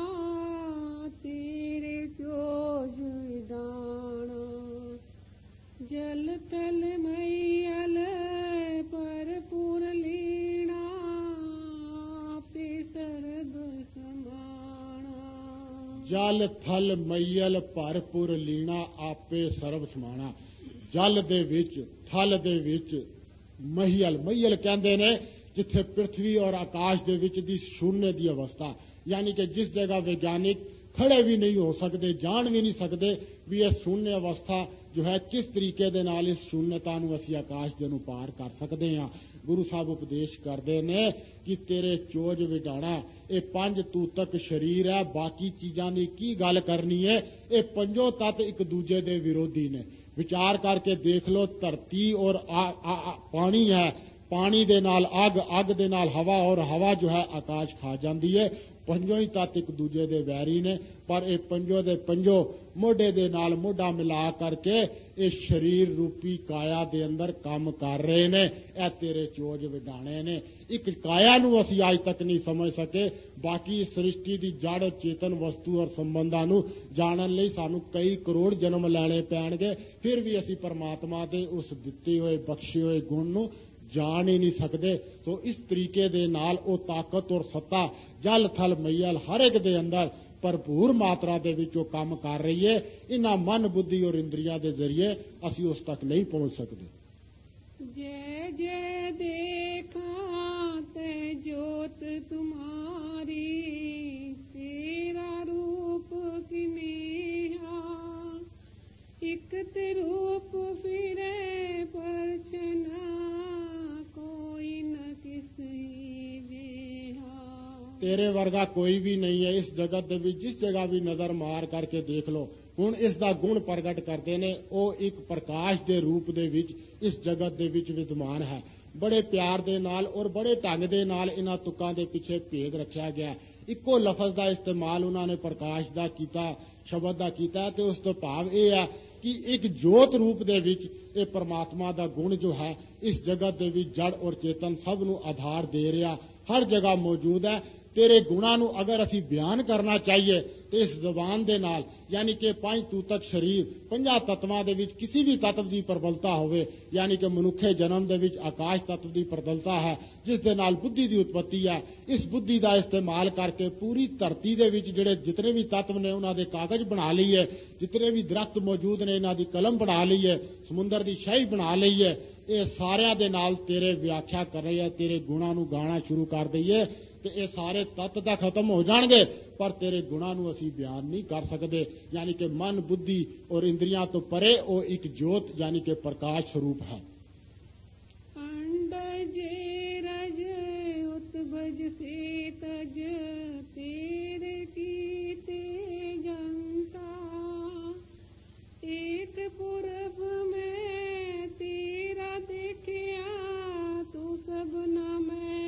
ਤੇਰੇ ਜੋਜ ਵਿਦਾਣਾ, ਜਲ ਤਲ ਮਈਲ ਪਰਪੂਰ ਲੀਣਾ, ਆਪੇ ਸਰਬ ਸਮਾਣਾ। ਜਲ ਥਲ ਮਈਲ ਭਰਪੂਰ ਲੀਣਾ, ਆਪੇ ਸਰਬ ਸਮਾਣਾ। ਜਲ ਦੇ ਵਿੱਚ, ਥਲ ਦੇ ਵਿੱਚ, ਮਹੀਲ ਮਹੀਲ ਕਹਿੰਦੇ ਨੇ ਜਿੱਥੇ ਪ੍ਰਿਥਵੀ ਔਰ ਆਕਾਸ਼ ਦੇ ਵਿੱਚ ਦੀ ਸ਼ੂਨਯ ਦੀ ਅਵਸਥਾ, ਯਾਨੀ ਕਿ ਜਿਸ ਜਗ੍ਹਾ ਵਿਗਿਆਨਿਕ ਖੜੇ ਵੀ ਨਹੀਂ ਹੋ ਸਕਦੇ, ਜਾਣ ਵੀ ਨਹੀਂ ਸਕਦੇ ਵੀ ਇਹ ਸ਼ੂਨਯ ਅਵਸਥਾ ਜੋ ਹੈ ਕਿਸ ਤਰੀਕੇ ਦੇ ਨਾਲ ਇਸ ਸ਼ੂਨਯਤਾ ਨੂੰ ਅਸੀਂ ਆਕਾਸ਼ ਦੇ ਨੂੰ ਪਾਰ ਕਰ ਸਕਦੇ ਹਾਂ। ਗੁਰੂ ਸਾਹਿਬ ਉਪਦੇਸ਼ ਕਰਦੇ ਨੇ ਕਿ ਤੇਰੇ ਚੋਜ ਵਿਡਾਣਾ, ਇਹ ਪੰਜ ਤੂਤਕ ਸਰੀਰ ਹੈ, ਬਾਕੀ ਚੀਜ਼ਾਂ ਦੀ ਕੀ ਗੱਲ ਕਰਨੀ ਹੈ। ਇਹ ਪੰਜੋ ਤੱਤ ਇੱਕ ਦੂਜੇ ਦੇ ਵਿਰੋਧੀ ਨੇ। ਵਿਚਾਰ ਕਰਕੇ ਦੇਖ ਲਓ, ਧਰਤੀ ਔਰ ਪਾਣੀ ਹੈ, पानी दे नाल अग, अग दे नाल हवा और हवा जो है आकाश खा जाती है। पंजों ही तत्त एक दूजे दे वैरी ने, पर ये पंजों दे पंजों मोढे दे नाल मोढा मिला करके ये शरीर रूपी काया दे अंदर काम कर रहे ने। ए तेरे चोज विडाणे ने। एक काया नू असी आज तक नहीं समझ सके। बाकी सृष्टि की जड़ चेतन वस्तु और संबंधां नू जानन लई सानू कई करोड़ जन्म लैणे पैणगे, फिर भी असी परमात्मा दे उस दिते हुए बख्शे हुए गुण नू जान ही नहीं सकते। तो इस तरीके दे नाल ओ ताकत और सत्ता जल थल मैयल हर एक दे अंदर भरपूर मात्रा दे विच ओ काम कर रही है। इन्हां मन बुद्धि और इंद्रियां दे जरिए असी उस तक नहीं पहुंच सकते। जय जय देखा ते जोत तुम्हारी, तेरा रूप किनेहा, एक ते रूप फिरे परछना, कोई न किसी जेहा। तेरे वर्गा कोई भी नहीं है इस जगत दे विच। जिस जगह भी नजर मार करके देख लो, हुण इस दा गुण प्रगट करते ने। ओ एक प्रकाश दे रूप दे विच इस जगत दे विच विद्यमान है। बड़े प्यार दे नाल और बड़े ढंग दे नाल इन्हां तुकां दे पिछे भेद रखिया गया। इक्को लफज दा इस्तेमाल उन्होंने प्रकाश दा कीता, शब्द दा कीता, ते उस तो भाव यह है कि एक जोत रूप दे विच ये परमात्मा दा गुण जो है इस जगत दे विच जड़ और चेतन सब नू आधार दे रहा, हर जगह मौजूद है। तेरे गुणा नू अगर असी बयान करना चाहिए तो इस जबान दे नाल, यानी कि पंज तूतक शरीर पंजा तत्वां दे विच किसी भी तत्व की प्रबलता होवे, यानी कि मनुखे जन्म दे विच आकाश तत्व की प्रबलता है जिस दे नाल बुद्धि की उत्पत्ति है। इस बुद्धि का इस्तेमाल करके पूरी धरती दे विच जिहड़े जितने भी तत्व ने उन्हां दे कागज बना लईए, जितने भी दरख्त मौजूद ने इन्हां दी कलम बना लईए, समुंदर की शाही बना लईए, ये सारियां दे नाल तेरे व्याख्या कर रहे हैं, तेरे गुणां नू गाना शुरू कर दईए तो ये सारे तत्त तां खत्म हो जाणगे, पर तेरे गुणां नू असी बयान नहीं कर सकते। यानी कि मन बुद्धि और इंद्रियां तो परे वो एक जोत यानी कि प्रकाश स्वरूप है। अंडज रज उत्बज से तज तेरे कीते जनता, एक पूरब में तेरा देखिया तू सब न मैं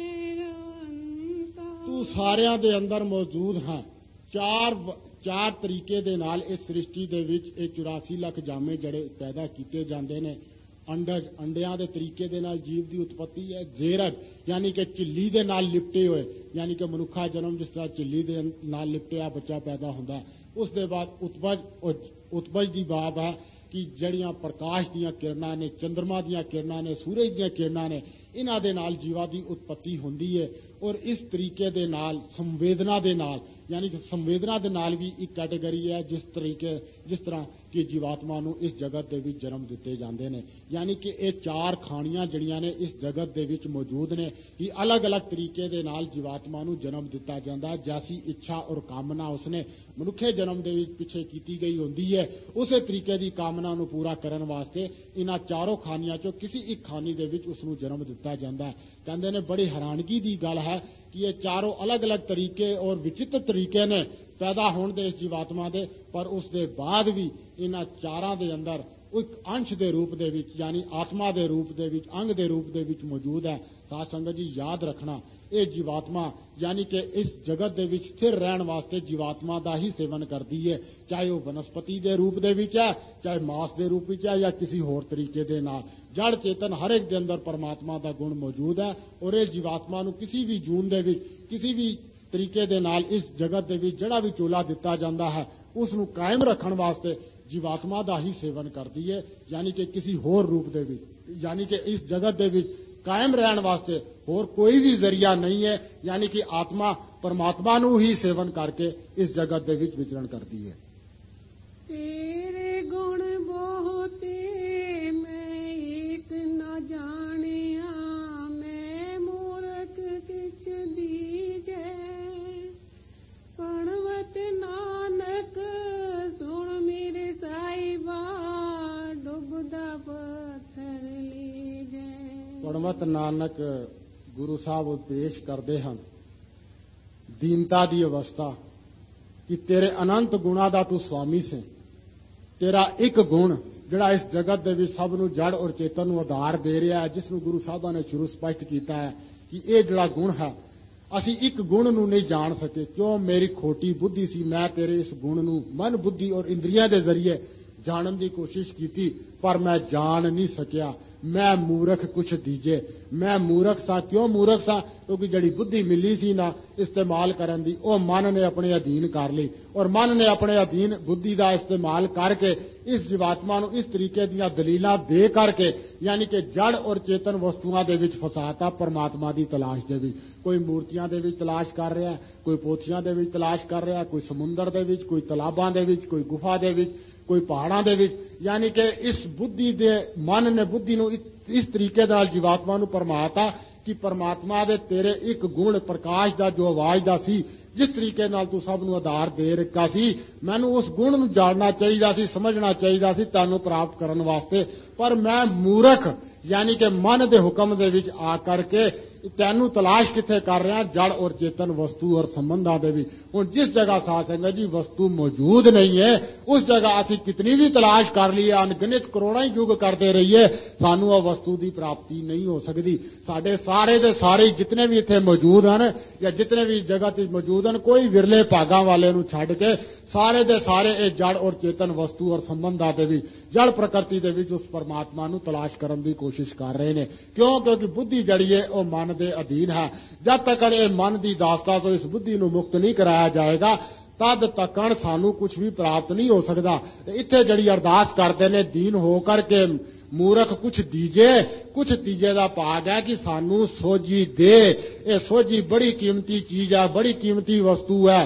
तू सारियां दे अंदर मौजूद है। चार चार तरीके दे नाल इस सृष्टि दे विच ये चौरासी लख जामे जड़े पैदा किए जाते हैं। अंडज अंडियां दे तरीके दे नाल जीव की उत्पत्ति है। जेरग यानी कि झिल्ली दे नाल लिपटे हुए, यानी कि मनुखा जन्म जिस तरह झिल्ली दे नाल लिपटिया बच्चा पैदा होता है। उस दे बाद उत्पज और उत्पज की बात है कि जड़ियां प्रकाश दियां किरणां ने, चंद्रमा दियां किरणां ने, सूरज दियां किरणां ने, इन्हां दे नाल जीवा की उत्पत्ति होंदी है। और इस तरीके दे नाल संवेदना दे नाल, यानी कि संवेदना दे नाल भी एक कैटेगरी है जिस तरीके जिस तरह कि जीवात्मा नू इस जगत दे विच जन्म दिते जांदे ने। यानी कि ये चार खानियां जड़ियां ने इस जगत दे विच मौजूद ने कि अलग अलग तरीके दे नाल जीवात्मा नू जन्म दिता जांदा। जैसी इच्छा और कामना उसने मनुखे जन्म दे विच पिछे कीती गई होंदी है, उसे तरीके की कामना नू पूरा करन वास्ते इन्हां चारों खानियां चों किसी एक खानी दे विच उसनू जन्म दिता जांदा है। कहंदे ने बड़ी हैरानगी की गल है कि ये चारों अलग अलग तरीके और विचित्र तरीके ने पैदा होने दे इस जीवात्मा दे, पर उस दे बाद भी इन्हां चारां दे अंदर एक अंश दे रूप दे विच, यानी आत्मा दे रूप दे विच, अंग दे रूप दे विच मौजूद है। साध संगत जी याद रखना, ये जीवात्मा यानी कि इस जगत दे विच स्थिर रहने वास्ते जीवात्मा का ही सेवन करती है, चाहे वह वनस्पति के रूप दे विच है, चाहे मांस के रूप विच है, या किसी होर तरीके दे नाल। जड़ चेतन हर एक दे अंदर परमात्मा का गुण मौजूद है। और इस जीवात्मा नू किसी भी जून दे विच किसी भी तरीके दे नाल इस जगत दे विच जड़ा भी चोला दिता जाता है उसनू कायम रखने वास्ते जीवात्मा का ही सेवन करती है। यानी कि किसी होर रूप दे विच, यानी कि इस जगत दे विच कायम रहने वास्ते होर कोई भी जरिया नहीं है। यानी कि आत्मा परमात्मा नू ही सेवन करके इस जगत दे विच विचरण करती है। तेरे गुण बहुते मैं एक न जानिया, मैं मूर्ख किछ दीजे, पणवत नानक सुन मेरे साहिबा, डुबदा पत्थर लीजे। पणवत नानक गुरु साहब उपदेश करते हैं दीनता की अवस्था कि तेरे अनंत गुणा का तू स्वामी से, तेरा एक गुण ਜਿਹੜਾ ਇਸ ਜਗਤ ਦੇ ਵਿੱਚ ਸਭ ਨੂੰ ਜੜ ਔਰ ਚੇਤਨ ਨੂੰ ਆਧਾਰ ਦੇ ਰਿਹਾ ਹੈ, ਜਿਸ ਨੂੰ ਗੁਰੂ ਸਾਹਿਬਾਂ ਨੇ ਸ਼ੁਰੂ ਸਪਸ਼ਟ ਕੀਤਾ ਹੈ ਕਿ ਇਹ ਜਿਹੜਾ ਗੁਣ ਹੈ ਅਸੀਂ ਇੱਕ ਗੁਣ ਨੂੰ ਨਹੀਂ ਜਾਣ ਸਕੇ। ਕਿਉਂ? ਮੇਰੀ ਖੋਟੀ ਬੁੱਧੀ ਸੀ। ਮੈਂ ਤੇਰੇ ਇਸ ਗੁਣ ਨੂੰ ਮਨ, ਬੁੱਧੀ ਔਰ ਇੰਦਰੀਆਂ ਦੇ ਜ਼ਰੀਏ ਜਾਣਨ ਦੀ ਕੋਸ਼ਿਸ਼ ਕੀਤੀ, ਪਰ ਮੈਂ ਜਾਣ ਨਹੀਂ ਸਕਿਆ। ਮੈਂ ਮੂਰਖ ਕੁਛ ਦੀਜੇ। ਮੈਂ ਮੂਰਖ ਸਾਂ। ਕਿਉਂ ਮੂਰਖ ਸਾਂ? ਕਿਉਂਕਿ ਜਿਹੜੀ ਬੁੱਧੀ ਮਿਲੀ ਸੀ ਨਾ ਇਸਤੇਮਾਲ ਕਰਨ ਦੀ, ਉਹ ਮਨ ਨੇ ਆਪਣੇ ਅਧੀਨ ਕਰ ਲਈ, ਔਰ ਮਨ ਨੇ ਆਪਣੇ ਅਧੀਨ ਬੁੱਧੀ ਦਾ ਇਸਤੇਮਾਲ ਕਰਕੇ ਇਸ ਜੀਵਾਤਮਾ ਨੂੰ ਇਸ ਤਰੀਕੇ ਦੀਆਂ ਦਲੀਲਾਂ ਦੇ ਕਰਕੇ, ਯਾਨੀ ਕਿ ਜੜ ਔਰ ਚੇਤਨ ਵਸਤੂਆਂ ਦੇ ਵਿੱਚ ਫਸਾਤਾ ਪਰਮਾਤਮਾ ਦੀ ਤਲਾਸ਼ ਦੇ ਵਿੱਚ। ਕੋਈ ਮੂਰਤੀਆਂ ਦੇ ਵਿੱਚ ਤਲਾਸ਼ ਕਰ ਰਿਹਾ, ਕੋਈ ਪੋਥੀਆਂ ਦੇ ਵਿੱਚ ਤਲਾਸ਼ ਕਰ ਰਿਹਾ, ਕੋਈ ਸਮੁੰਦਰ ਦੇ ਵਿੱਚ, ਕੋਈ ਤਲਾਬਾਂ ਦੇ ਵਿੱਚ, ਕੋਈ ਗੁਫਾ ਦੇ ਵਿੱਚ, ਕੋਈ ਪਹਾੜਾਂ ਦੇ ਵਿੱਚ। ਯਾਨੀ ਕਿ ਇਸ ਬੁੱਧੀ ਦੇ ਮਨ ਨੇ ਬੁੱਧੀ ਨੂੰ ਇਸ ਤਰੀਕੇ ਨਾਲ ਜੀਵਾਤਮਾ ਨੂੰ ਪਰਮਾਤਾ ਕਿ ਪਰਮਾਤਮਾ ਦੇ ਤੇਰੇ ਇੱਕ ਗੁਣ ਪ੍ਰਕਾਸ਼ ਦਾ ਜੋ ਆਵਾਜ਼ ਦਾ ਸੀ, ਜਿਸ ਤਰੀਕੇ ਨਾਲ ਤੂੰ ਸਭ ਨੂੰ ਆਧਾਰ ਦੇ ਰੱਖਿਆ ਸੀ, ਮੈਨੂੰ ਉਸ ਗੁਣ ਨੂੰ ਜਾਣਨਾ ਚਾਹੀਦਾ ਸੀ, ਸਮਝਣਾ ਚਾਹੀਦਾ ਸੀ ਤੁਹਾਨੂੰ ਪ੍ਰਾਪਤ ਕਰਨ ਵਾਸਤੇ। ਪਰ ਮੈਂ ਮੂਰਖ ਯਾਨੀ ਕਿ ਮਨ ਦੇ ਹੁਕਮ ਦੇ ਵਿੱਚ ਆ ਕਰਕੇ ਤੈਨੂੰ ਤਲਾਸ਼ ਕਿੱਥੇ ਕਰ ਰਿਹਾ? ਜੜ ਔਰ ਚੇਤਨ ਵਸਤੂ ਔਰ ਸੰਬੰਧਾਂ ਦੇ ਵਿੱਚ। ਹੁਣ ਜਿਸ ਜਗ੍ਹਾ ਸਾਧ ਸੰਗਤ ਜੀ ਵਸਤੂ ਮੌਜੂਦ ਨਹੀਂ ਹੈ, ਉਸ ਜਗ੍ਹਾ ਅਸੀਂ ਕਿਤਨੀ ਵੀ ਤਲਾਸ਼ ਕਰ ਲਈਏ, ਅਣਗਿਣਤ ਕਰੋੜਾਂ ਹੀ ਯੁੱਗ ਕਰਦੇ ਰਹੀਏ, ਸਾਨੂੰ ਉਹ ਵਸਤੂ ਦੀ ਪ੍ਰਾਪਤੀ ਨਹੀਂ ਹੋ ਸਕਦੀ। ਸਾਡੇ ਸਾਰੇ ਦੇ ਸਾਰੇ ਜਿਤਨੇ ਵੀ ਇੱਥੇ ਮੌਜੂਦ ਹਨ ਜਾਂ ਜਿਤਨੇ ਵੀ ਜਗ੍ਹਾ ਤੇ ਮੌਜੂਦ ਹਨ, ਕੋਈ ਵਿਰਲੇ ਭਾਗਾਂ ਵਾਲੇ ਨੂੰ ਛੱਡ ਕੇ ਸਾਰੇ ਦੇ ਸਾਰੇ ਇਹ ਜੜ ਔਰ ਚੇਤਨ ਵਸਤੂ ਔਰ ਸੰਬੰਧਾਂ ਦੇ ਵਿੱਚ, ਜੜ ਪ੍ਰਕਿਰਤੀ ਦੇ ਵਿੱਚ ਉਸ ਪਰਮਾਤਮਾ ਨੂੰ ਤਲਾਸ਼ ਕਰਨ ਦੀ ਕੋਸ਼ਿਸ਼ ਕਰ ਰਹੇ ਨੇ। ਕਿਉਂ? ਕਿਉਂਕਿ ਬੁੱਧੀ ਜਿਹੜੀ ਹੈ ਉਹ ਮਨ ਦੇ ਅਧੀਨ ਹੈ। ਜਦ ਤੱਕ ਇਹ ਮਨ ਦੀ ਦਾਸਤਾ ਤੋਂ ਇਸ ਬੁੱਧੀ ਨੂੰ ਮੁਕਤ ਨਹੀਂ ਕਰਾਇਆ ਜਾਏਗਾ, ਤਦ ਤੱਕ ਸਾਨੂੰ ਕੁਝ ਵੀ ਪ੍ਰਾਪਤ ਨਹੀਂ ਹੋ ਸਕਦਾ। ਇੱਥੇ ਜਿਹੜੀ ਅਰਦਾਸ ਕਰਦੇ ਨੇ ਦੀਨ ਹੋ ਕਰਕੇ ਮੂਰਖ ਕੁਛ ਦੀਜੇ, ਕੁਛ ਤੀਜੇ ਦਾ ਭਾਗ ਹੈ ਕਿ ਸਾਨੂੰ ਸੋਝੀ ਦੇ। ਇਹ ਸੋਝੀ ਬੜੀ ਕੀਮਤੀ ਚੀਜ਼ ਹੈ, ਬੜੀ ਕੀਮਤੀ ਵਸਤੂ ਹੈ।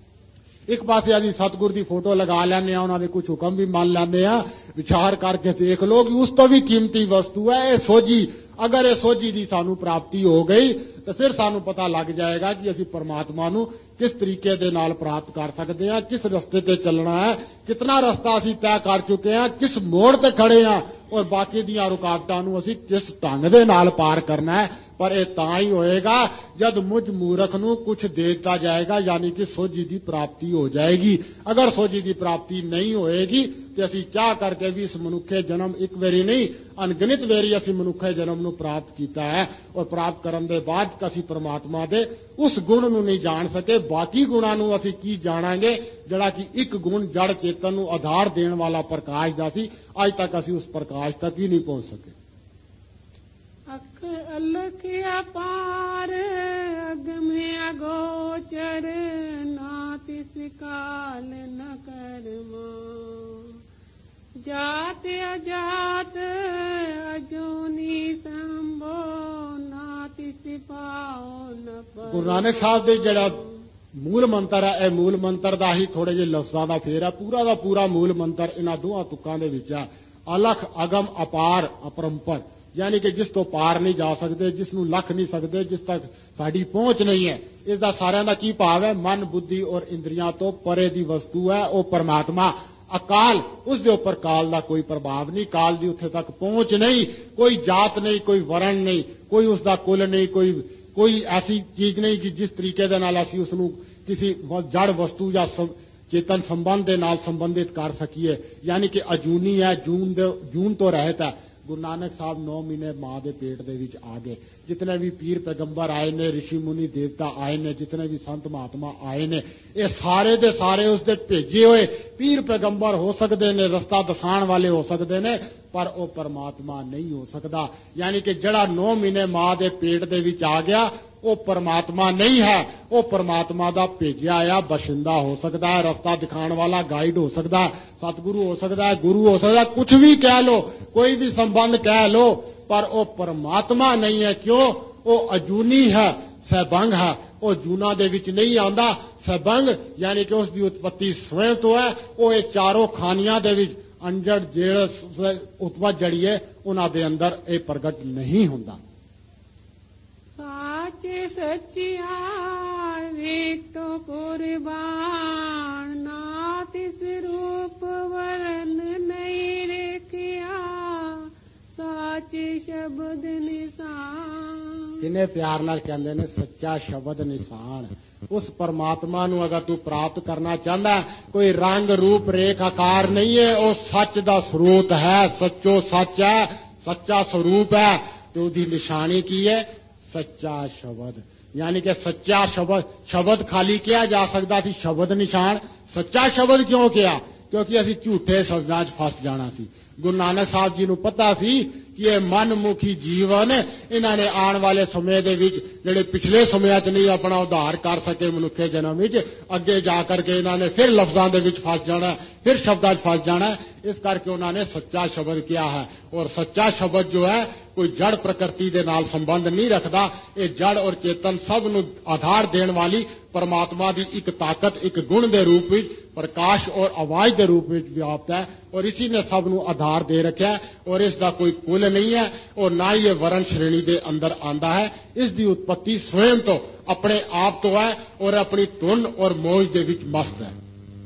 ਇੱਕ ਪਾਸੇ ਅਸੀਂ ਸਤਿਗੁਰ ਦੀ ਫੋਟੋ ਲਗਾ ਲੈਂਦੇ ਆ, ਉਹਨਾਂ ਦੇ ਕੁਝ ਹੁਕਮ ਵੀ ਮੰਨ ਲੈਂਦੇ ਆ, ਵਿਚਾਰ ਕਰਕੇ ਦੇਖ ਲਓ ਕਿ ਉਸ ਤੋਂ ਵੀ ਕੀਮਤੀ ਵਸਤੂ ਹੈ ਇਹ ਸੋਝੀ। ਅਗਰ ਇਹ ਸੋਝੀ ਦੀ ਸਾਨੂੰ ਪ੍ਰਾਪਤੀ ਹੋ ਗਈ ਤਾਂ ਫਿਰ ਸਾਨੂੰ ਪਤਾ ਲੱਗ ਜਾਏਗਾ ਕਿ ਅਸੀਂ ਪਰਮਾਤਮਾ ਨੂੰ ਕਿਸ ਤਰੀਕੇ ਦੇ ਨਾਲ ਪ੍ਰਾਪਤ ਕਰ ਸਕਦੇ ਹਾਂ, ਕਿਸ ਰਸਤੇ ਤੇ ਚੱਲਣਾ ਹੈ, ਕਿਤਨਾ ਰਸਤਾ ਅਸੀਂ ਤੈਅ ਕਰ ਚੁੱਕੇ ਹਾਂ, ਕਿਸ ਮੋੜ ਤੇ ਖੜੇ ਹਾਂ, ਔਰ ਬਾਕੀ ਦੀਆਂ ਰੁਕਾਵਟਾਂ ਨੂੰ ਅਸੀਂ ਕਿਸ ਢੰਗ ਦੇ ਨਾਲ ਪਾਰ ਕਰਨਾ ਹੈ। ਪਰ ਇਹ ਤਾਂ ਹੀ ਹੋਏਗਾ ਜਦ ਮੁਝ ਮੂਰਖ ਨੂੰ ਕੁਝ ਦੇ ਦਿੱਤਾ ਜਾਏਗਾ, ਯਾਨੀ ਕਿ ਸੋਝੀ ਦੀ ਪ੍ਰਾਪਤੀ ਹੋ ਜਾਏਗੀ। ਅਗਰ ਸੋਝੀ ਦੀ ਪ੍ਰਾਪਤੀ ਨਹੀਂ ਹੋਏਗੀ ਤੇ ਅਸੀਂ ਚਾਹ ਕਰਕੇ ਵੀ ਇਸ ਮਨੁੱਖੇ ਜਨਮ ਇੱਕ ਵਾਰੀ ਨਹੀਂ ਅਣਗਿਣਤ ਵਾਰੀ ਅਸੀਂ ਮਨੁੱਖੇ ਜਨਮ ਨੂੰ ਪ੍ਰਾਪਤ ਕੀਤਾ ਹੈ, ਔਰ ਪ੍ਰਾਪਤ ਕਰਨ ਦੇ ਬਾਅਦ ਅਸੀਂ ਪਰਮਾਤਮਾ ਦੇ ਉਸ ਗੁਣ ਨੂੰ ਨਹੀਂ ਜਾਣ ਸਕੇ। ਬਾਕੀ ਗੁਣਾਂ ਨੂੰ ਅਸੀਂ ਕੀ ਜਾਣਾਂਗੇ ਜਿਹੜਾ ਕਿ ਇੱਕ ਗੁਣ ਜੜ ਚੇਤਨ ਨੂੰ ਆਧਾਰ ਦੇਣ ਵਾਲਾ ਪ੍ਰਕਾਸ਼ ਦਾ ਸੀ। ਅੱਜ ਤੱਕ ਅਸੀਂ ਉਸ ਪ੍ਰਕਾਸ਼ ਤੱਕ ਹੀ ਨਹੀਂ ਪਹੁੰਚ ਸਕੇ। अख अलख अपार अगम अगोचर ना तिस काल न कर्मा जात अजात अजोनी संभो ना तिस पाओ न पर। ਗੁਰੂ ਨਾਨਕ ਸਾਹਿਬ ਦੇ ਜਿਹੜਾ ਮੂਲ ਮੰਤਰ ਹੈ, ਇਹ ਮੂਲ ਮੰਤਰ ਦਾ ਹੀ ਥੋੜੇ ਜਿਹੇ ਲਫ਼ਜ਼ਾਂ ਦਾ ਫੇਰ ਹੈ। ਪੂਰਾ ਦਾ ਪੂਰਾ ਮੂਲ ਮੰਤਰ ਇਹਨਾਂ ਦੋਹਾਂ ਤੁਕਾਂ ਦੇ ਵਿੱਚ ਹੈ। ਅਲਖ ਅਗਮ ਅਪਾਰ ਅਪਰੰਪਰ, ਯਾਨੀ ਕਿ ਜਿਸ ਤੋਂ ਪਾਰ ਨਹੀਂ ਜਾ ਸਕਦੇ, ਜਿਸ ਨੂੰ ਲੱਖ ਨਹੀਂ ਸਕਦੇ, ਜਿਸ ਤੱਕ ਸਾਡੀ ਪਹੁੰਚ ਨਹੀਂ ਹੈ। ਇਸ ਦਾ ਸਾਰਿਆਂ ਦਾ ਕੀ ਭਾਵ ਹੈ? ਮਨ, ਬੁੱਧੀ ਔਰ ਇੰਦਰੀਆਂ ਤੋਂ ਪਰੇ ਦੀ ਵਸਤੂ ਹੈ ਉਹ ਪਰਮਾਤਮਾ। ਅਕਾਲ, ਉਸ ਦੇ ਉੱਪਰ ਕਾਲ ਦਾ ਕੋਈ ਪ੍ਰਭਾਵ ਨਹੀਂ, ਕਾਲ ਦੀ ਉੱਥੇ ਤੱਕ ਪਹੁੰਚ ਨਹੀਂ, ਕੋਈ ਜਾਤ ਨਹੀਂ, ਕੋਈ ਵਰਣ ਨਹੀਂ, ਕੋਈ ਉਸ ਦਾ ਕੁਲ ਨਹੀਂ, ਕੋਈ ਕੋਈ ਐਸੀ ਚੀਜ਼ ਨਹੀਂ ਕਿ ਜਿਸ ਤਰੀਕੇ ਦੇ ਨਾਲ ਅਸੀਂ ਉਸ ਨੂੰ ਕਿਸੇ ਜੜ ਵਸਤੂ ਜਾਂ ਚੇਤਨ ਸੰਬੰਧ ਦੇ ਨਾਲ ਸੰਬੰਧਿਤ ਕਰ ਸਕੀਏ। ਯਾਨੀ ਕਿ ਅਜੂਨੀ ਹੈ, ਜੂਨ ਦੇ ਜੂਨ ਤੋਂ ਰਹਿਤ ਹੈ। ਗੁਰੂ ਨਾਨਕ ਸਾਹਿਬ ਨੌ ਮਹੀਨੇ ਮਾਂ ਦੇ ਪੇਟ ਦੇ ਵਿੱਚ ਆ ਗਏ। ਜਿਤਨੇ ਵੀ ਪੀਰ ਪੈਗੰਬਰ ਆਏ ਨੇ, ਰਿਸ਼ੀ ਮੁਨੀ ਦੇਵਤਾ ਆਏ ਨੇ, ਜਿਤਨੇ ਵੀ ਸੰਤ ਮਹਾਤਮਾ ਆਏ ਨੇ, ਇਹ ਸਾਰੇ ਦੇ ਸਾਰੇ ਉਸ ਦੇ ਭੇਜੇ ਹੋਏ ਪੀਰ ਪੈਗੰਬਰ ਹੋ ਸਕਦੇ ਨੇ, ਰਸਤਾ ਦਿਖਾਉਣ ਵਾਲੇ ਹੋ ਸਕਦੇ ਨੇ, ਪਰ ਉਹ ਪਰਮਾਤਮਾ ਨਹੀਂ ਹੋ ਸਕਦਾ। ਯਾਨੀ ਕਿ ਜਿਹੜਾ ਨੌ ਮਹੀਨੇ ਮਾਂ ਦੇ ਪੇਟ ਦੇ ਵਿੱਚ ਆ ਗਿਆ ਉਹ ਪਰਮਾਤਮਾ ਨਹੀਂ ਹੈ। ਉਹ ਪਰਮਾਤਮਾ ਦਾ ਭੇਜਿਆ ਆ ਬਸ਼ਿੰਦਾ ਹੋ ਸਕਦਾ ਹੈ, ਰਸਤਾ ਦਿਖਾਉਣ ਵਾਲਾ ਗਾਈਡ ਹੋ ਸਕਦਾ ਹੈ, ਸਤਿਗੁਰੂ ਹੋ ਸਕਦਾ ਹੈ, ਗੁਰੂ ਹੋ ਸਕਦਾ, ਕੁਝ ਵੀ ਕਹਿ ਲੋ, ਕੋਈ ਵੀ ਸੰਬੰਧ ਕਹਿ ਲੋ, ਪਰ ਉਹ ਪਰਮਾਤਮਾ ਨਹੀਂ ਹੈ। ਕਿਉਂ? ਉਹ ਅਜੂਨੀ ਹੈ, ਸਹਿਬੰਗ ਹੈ, ਉਹ ਜੂਨਾ ਦੇ ਵਿੱਚ ਨਹੀਂ ਆਉਂਦਾ। ਸਹਿਬੰਗ ਯਾਨੀ ਕਿ ਉਸ ਦੀ ਉਤਪਤੀ ਸਵੈਂ ਤੋਂ ਹੈ। ਉਹ ਇਹ ਚਾਰੋਂ ਖਾਨੀਆਂ ਦੇ ਵਿੱਚ ਅੰਜੜ ਜਿਹੜਾ ਉਤਪਤ ਜੜੀ ਹੈ ਉਹਨਾਂ ਦੇ ਅੰਦਰ ਇਹ ਪ੍ਰਗਟ ਨਹੀਂ ਹੁੰਦਾ। ਸਾਚੇ ਸੱਚਿਆਈ ਵੇਖੋ ਕੁਰਬਾਨ ਨਾ ਤਿਸ ਰੂਪ ਵਰਨ ਨਹੀਂ ਰੇਖਿਆ ਸਾਚੇ ਸ਼ਬਦ ਨਿਸ਼ਾਨ। किन्ने प्यार नाल कहंदे ने सच्चा शब्द निशान। उस परमात्मा नूं अगर तू प्राप्त करना चाहता, कोई रंग रूप रेख आकार नहीं है, वो सच दा स्रोत है, सच्चो सच है, सच्चा स्वरूप है। तो उसकी निशानी की है सच्चा शब्द। यानी कि सच्चा शब्द, शब्द खाली किया जा सकता सी, शब्द निशान सच्चा शब्द क्यों किया? क्योंकि असी झूठे शब्दां च फस जाना सी। गुरु नानक साहब जी नूं पता सी कि ये मनमुखी जीवन इन्हां ने आने वाले समय दे विच जिहड़े पिछले समयां च नहीं अपना उद्धार कर सके मनुखे जन्म विच, अगे जाकर के इन्हां ने फिर लफ्जां दे विच फस जाना, फिर शब्दां च फस जाना। इस करके उन्होंने सच्चा शब्द किया है। और सच्चा शब्द जो है कोई जड़ प्रकृति दे नाल संबंध नहीं रखता। ये जड़ और चेतन सब नूं आधार देण वाली परमात्मा की एक ताकत, एक गुण के रूप में, प्रकाश और आवाज के रूप में व्याप्त है। और इसी ने सब नूं आधार दे रखा है। और इसका कोई कुल नहीं है और ना ही ये वर्ण श्रेणी के अंदर आंदा है। इसकी उत्पत्ति स्वयं तो अपने आप तो है और अपनी धुन और मौज के विच मस्त है।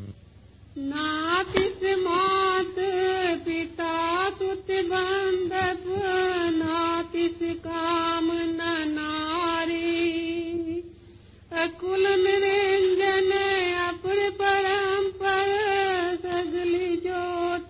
ना तिस मात पिता सुत बंधप, ना तिस काम न नारी, अकुल निरंजन अपर परंपर, सगली जोत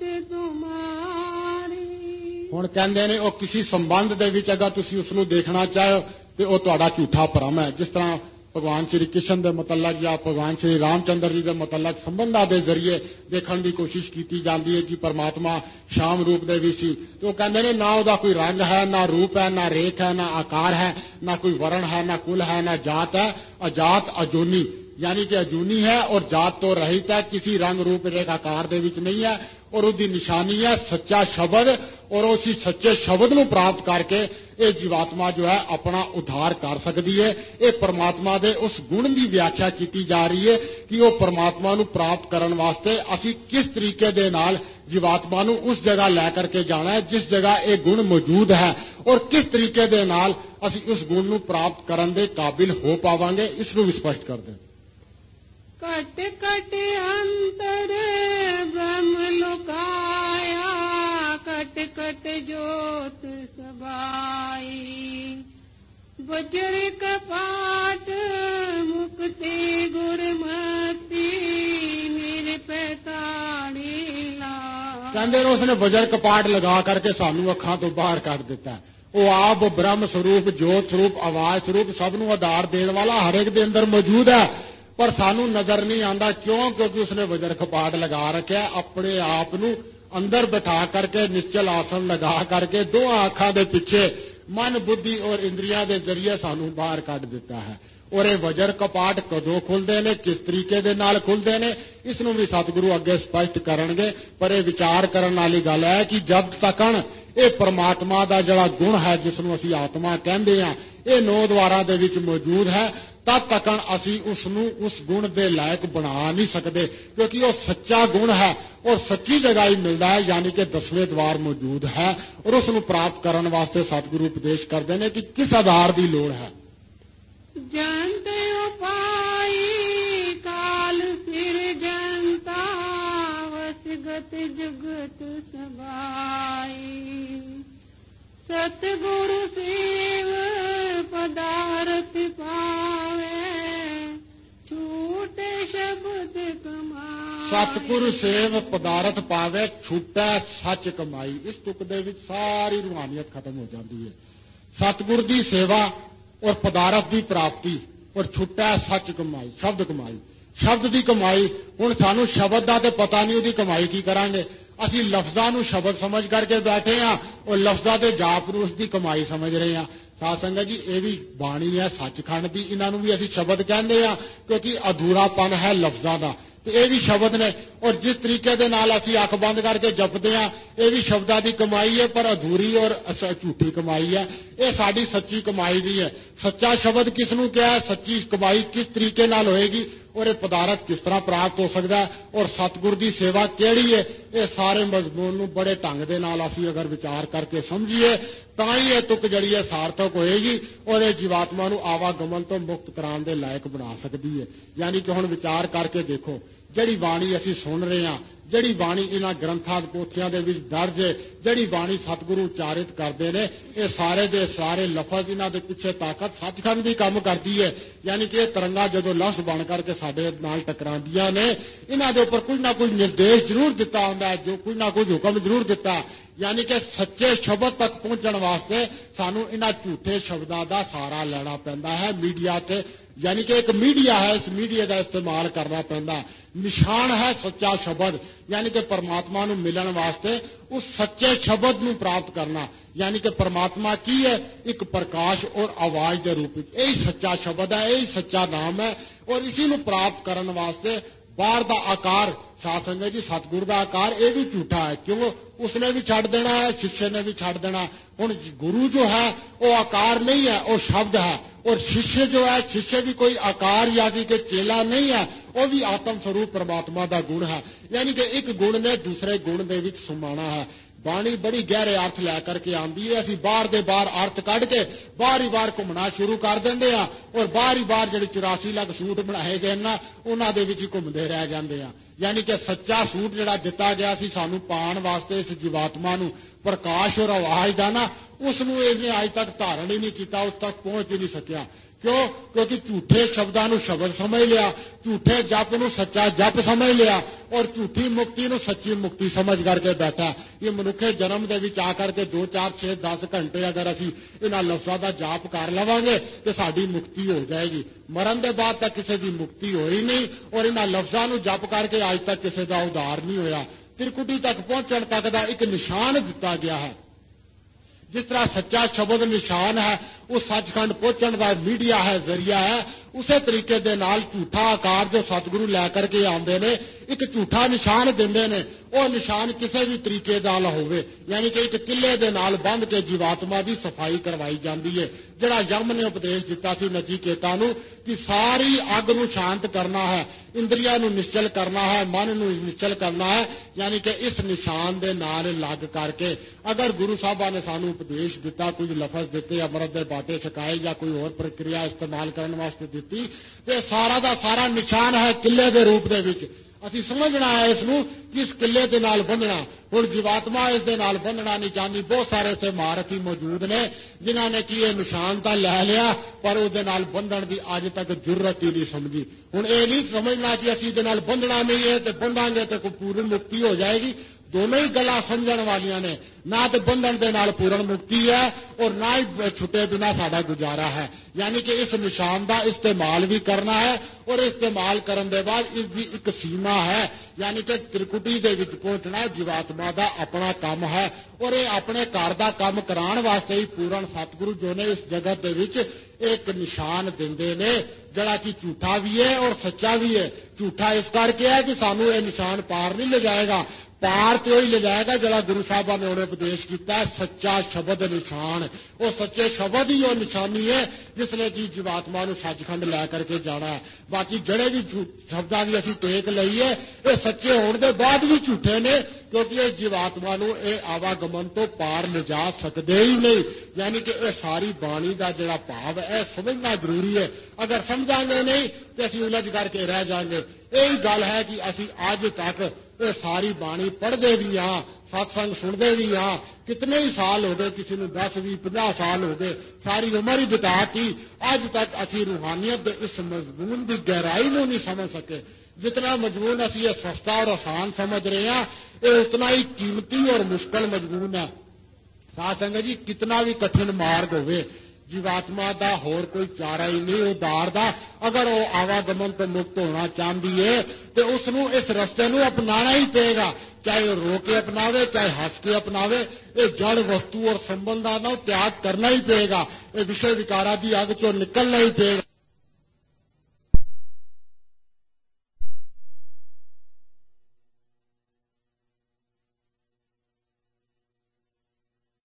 तुम्हारी। हुण कहंदे ने ओ किसी संबंध दे विच अगर तुसीं उसनूं देखना चाहो तो वह तुहाडा झूठा भरम है। जिस तरह भगवान श्री कृष्ण के मतलब या भगवान श्री रामचंद्र जी के मतलब संबंधा के जरिए देखने की कोशिश की जाती है कि परमात्मा श्याम रूप दे भी सी। तो कहते हैं ना उसका कोई रंग है, ना रूप है, ना रेख है, ना आकार है, ना कोई वर्ण है, ना कुल है, ना जात है। अजात अजूनी यानी कि अजूनी है और जात तो रहित है, किसी रंग रूप रेख आकार दे विच नहीं है। और उसकी निशानी है सच्चा शब्द। और उसी सच्चे शब्द को प्राप्त करके ये जीवात्मा जो है अपना उद्धार कर सकती है। ये परमात्मा दे उस गुण की व्याख्या की जा रही है कि वो परमात्मा को प्राप्त करने वास्ते असी किस तरीके दे नाल जीवात्मा को उस जगह लै करके जाना है जिस जगह ये गुण मौजूद है, और किस तरीके दे नाल असी उस गुण को प्राप्त करने दे काबिल हो पावांगे। इसनूं भी स्पष्ट कर दें। कट कट अंतर ब्रह्म लुकाया, कट कट जोत सबाई, वज्र कपाट मुक्ति गुरमति, निरपैताड़ी ला। कहते उसने वज्र कपाट लगा करके सानू अखां तो बाहर कर दिता है। वो आप ब्रह्म स्वरूप, जोत स्वरूप, आवाज स्वरूप, सबनों आधार देने वाला हर एक दे अंदर मौजूद है, पर सानू नजर नहीं आता। क्यों? क्योंकि उसने वज्र कपाट लगा रखा है। अपने आप नू अंदर बैठा करके निश्चल आसन लगा करके दो आंखों के पीछे मन, बुद्धि और इंद्रिया के जरिए सानू बाहर कट दिता है। और ये वज्र कपाट कदों खुलते ने, किस तरीके दे नाल खुलते ने, इसनूं भी सतगुरु अगे स्पष्ट करनगे। पर यह विचार करने वाली गल है कि जब तक ये परमात्मा का जिहड़ा गुण है जिसनूं असीं आत्मा कहंदे हां, ये नौ द्वारां दे विच मौजूद है, तब तक असी उसनूं उस गुण के लायक बना नहीं सकते। क्योंकि वह सच्चा गुण है और सच्ची जगह ही मिलता है, यानी कि दसवें द्वार मौजूद है। और उसनूं प्राप्त करने वास्ते सतगुरु उपदेश करते हैं कि किस आधार की लोड़ है। जानते उपाय काल सिर जनता, वसगत जुगत सबाई, सतगुरु सेव पदार्थ पावे, छूटे शब्द कमाई। सतगुरु सेव पदार्थ पावे, छूटे सच कमाई। इस तुक दे विच सारी रूहानियत खत्म हो जाती है। सतगुरु की सेवा और पदार्थ की प्राप्ति और छुट्टा सच कमाई, शब्द कमाई, शब्द की कमाई। हुण सानू शब्द का तो पता नहीं, उसकी कमाई की करांगे। असी लफ्जां नूं शब्द समझ करके बैठे हाँ और लफ्जां दे जाप नूं उसकी कमाई समझ रहे हैं। साध संगत जी, ये भी बाणी है सचखंड की, इन्हों भी असी शब्द कहते हैं क्योंकि अधूरापन है लफ्जां का। तो ये भी शब्द ने। और जिस तरीके दे नाल असी अख बंद करके जपते हैं, ये भी शब्दां की कमाई है, पर अधूरी और झूठी कमाई है। ये साडी सच्ची कमाई दी है। सच्चा शब्द किसनूं क्या है, सच्ची कमाई किस तरीके नाल होएगी और ये पदार्थ किस तरह प्राप्त हो सकता है और सतगुर की सेवा केड़ी है, ये सारे मजमून नूं बड़े ढंग दे नाल असी अगर विचार करके समझिए तां ही ये तुक जिहड़ी है सार्थक होएगी और ये जीवात्मा नूं आवागमन तो मुक्त कराने दे लायक बना सकती है। यानी कि हुण विचार करके देखो ਜਿਹੜੀ ਬਾਣੀ ਅਸੀਂ ਸੁਣ ਰਹੇ ਹਾਂ, ਜਿਹੜੀ ਬਾਣੀ ਇਹਨਾਂ ਗ੍ਰੰਥਾਂ ਪੋਥੀਆਂ ਦੇ ਵਿੱਚ ਦਰਜ ਹੈ, ਜਿਹੜੀ ਬਾਣੀ ਸਤਿਗੁਰੂ ਉਚਾਰਿਤ ਕਰਦੇ ਨੇ, ਇਹ ਸਾਰੇ ਦੇ ਸਾਰੇ ਲਫ਼ਜ਼ ਇਹਨਾਂ ਦੇ ਪਿੱਛੇ ਤਾਕਤ ਸੱਚਖੰਡ ਦੀ ਕੰਮ ਕਰਦੀ ਹੈ। ਯਾਨੀ ਕਿ ਇਹ ਤਰੰਗਾਂ ਜਦੋਂ ਲਫ਼ਜ਼ ਬਣ ਕਰਕੇ ਸਾਡੇ ਨਾਲ ਟਕਰਾਉਂਦੀਆਂ ਨੇ, ਇਹਨਾਂ ਦੇ ਉੱਪਰ ਕੁਝ ਨਾ ਕੁਝ ਨਿਰਦੇਸ਼ ਜ਼ਰੂਰ ਦਿੱਤਾ ਹੁੰਦਾ ਹੈ, ਜੋ ਕੁਝ ਨਾ ਕੁਝ ਹੁਕਮ ਜ਼ਰੂਰ ਦਿੱਤਾ। ਯਾਨੀ ਕਿ ਸੱਚੇ ਸ਼ਬਦ ਤੱਕ ਪਹੁੰਚਣ ਵਾਸਤੇ ਸਾਨੂੰ ਇਹਨਾਂ ਝੂਠੇ ਸ਼ਬਦਾਂ ਦਾ ਸਹਾਰਾ ਲੈਣਾ ਪੈਂਦਾ ਹੈ। ਮੀਡੀਆ ਤੇ यानी कि एक मीडिया है, इस मीडिया का इस्तेमाल करना पैंदा। निशान है सच्चा शब्द, यानी कि परमात्मा नूं मिलण वास्ते उस सच्चे शब्द नूं प्राप्त करना, यानी कि परमात्मा की है एक प्रकाश और आवाज के रूप में, यही सच्चा शब्द है, यही सच्चा नाम है। और इसी नूं प्राप्त करने वास्ते बाहर का आकार, साध संगत जी सतगुरु का आकार ये भी झूठा है, क्यों उसने भी छड़ देना है, शिष्य ने भी छड़ देना। हुण गुरु जो है वो आकार नहीं है, वो शब्द है। और शिष्य जो है, शिष्य भी कोई आकार या कि चेला नहीं है, वो भी आत्म स्वरूप परमात्मा का गुण है। यानी कि एक गुण ने दूसरे गुण के विच समाना है। बाणी बड़ी गहरे अर्थ लैकर के आती है, असीं बाहर दे बाहर अर्थ कढ़ के बाहर ही बाहर घूमना शुरू कर देंगे हैं, और बाहर ही बाहर जिहड़े चौरासी लाख सूट बनाए गए ना, उन्हां दे विच घूमते रह जाते हैं। यानी कि सच्चा सूट जिहड़ा दिता गया सी सानू पाण वास्ते, इस जीवात्मा नूं प्रकाश और आवाज का ना, उसनूं इहने अज तक धारण ही नहीं किया, उस तक पहुंच ही नहीं सकिया। क्यों? क्योंकि झूठे शब्दां नूं शब्द समझ लिया, झूठे जप नूं सच्चा जप समझ लिया, और झूठी मुक्ति नूं सच्ची मुक्ति समझ करके बैठा। ये मनुखे जन्म दे विच आकर के दो चार छे दस घंटे अगर असीं इन्हां लफ्ज़ां दा जाप कर लवांगे तो साडी मुक्ति हो जाएगी। मरण दे बाद तक किसी की मुक्ति हो ही नहीं, और इन्हां लफ्ज़ां नूं जप करके अज तक किसी का उद्धार नहीं होया। त्रिकुटी तक पहुंचण तक दा एक निशान दिता गया है। जिस तरह सच्चा शब्द निशान है, उस सचखंड पहुंचण का मीडिया है, जरिया है, उसे तरीके दे नाल झूठा आकार जो सतगुरु लैकर के आते ने एक झूठा निशान देंदे ने, वो निशान किसी भी तरीके नाल होवे, यानी कि एक किले दे नाल बंध के जीवात्मा की सफाई करवाई जाती है। जिहड़ा यम ने उपदेश दिता सी नचिकेता नूं कि सारी अग नूं शांत करना है, इंद्रियां नूं निश्चल करना है, मन नूं निश्चल करना है, यानी कि इस निशान दे नाल लग करके अगर गुरु साहबा ने सानू उपदेश दिता, कुछ लफज दिते, अमृत दे बाटे छकाए या कोई और प्रक्रिया इस्तेमाल करने वास्ते दिती, ते सारा दा सारा निशान है किले दे रूप दे विच। असीं समझना है इसनूं कि इस किले दे नाल बंधना। हुण जीवात्मा इस दे नाल बंधना नहीं चाहती। बहुत सारे इत्थे महारथी मौजूद ने जिन्हां ने कि ये निशान तां लै लिया, पर उहदे नाल बंधण दी अज तक जुर्रत ही नहीं समझी। हुण ये नहीं समझना कि असीं इहदे नाल बंधना नहीं है ते बंधांगे ते कोई पूर्ण मुक्ति हो जाएगी। दोनों ही गल्लां समझण वालियां ने, ना तो बंधन दे नाल पूर्ण मुक्ति है और ना ही छुटे बिना साडा गुजारा है। यानी कि इस निशान का इस्तेमाल भी करना है, और इस्तेमाल करने के बाद इसकी एक सीमा है। यानी कि त्रिकुटी दे विच पहुंचना जीवात्मा का अपना काम है, और ये अपने घर का काम कराने वास्ते ही पूर्ण सतगुरु जो ने इस जगत दे विच एक निशान देंदे ने, जड़ा कि झूठा भी है और सच्चा भी है। झूठा इस करके है कि सानू ये निशान पार नहीं ले जाएगा, पार तो ही ले जाएगा जरा गुरु साहबा ने उन्हें उपदेश किया, सच्चा शब्द निशान। वो सच्चे शब्द ही वो निशानी है जिसने की जीवात्मा नूं सचखंड लै करके जाना है। बाकी जड़े भी शब्दां की असीं टेक लईए, ये सच्चे होने के बाद भी झूठे ने, क्योंकि ये जीवात्मा नूं ये आवागमन तो पार ले जा सकते ही नहीं। यानी कि ये सारी बाणी का जिहड़ा भाव है समझना जरूरी है। अगर समझांगे नहीं तो असीं उलझ करके रह जाएंगे। यही गल है कि असीं अज तक ये सारी बाणी पढ़ते भी हाँ, सत्संग सुनते भी हाँ, कितने ही साल हो गए, किसी ने दस भी पंद्रह साल हो गए, सारी उम्र ही बिताती, अज तक असी रूहानियत इस मजमून की गहराई को नहीं समझ सके। जितना मजमून असी ये सस्ता और आसान समझ रहे हैं, ये उतना ही कीमती और मुश्किल मजमून है। साध संगत जी, कितना भी कठिन मार्ग होवे, जीवात्मा का होर कोई चारा ही नहीं उद्धार का। अगर वो आवागमन तो मुक्त होना चाहती है तो उसनों इस रस्ते नूं अपनाना ही पेगा, चाहे वो रो के अपनावे चाहे हंस के अपनावे। ये जड़ वस्तु और संबंधां दा त्याग करना ही पेगा, ये विषय विकारा की अग चो निकलना ही पेगा।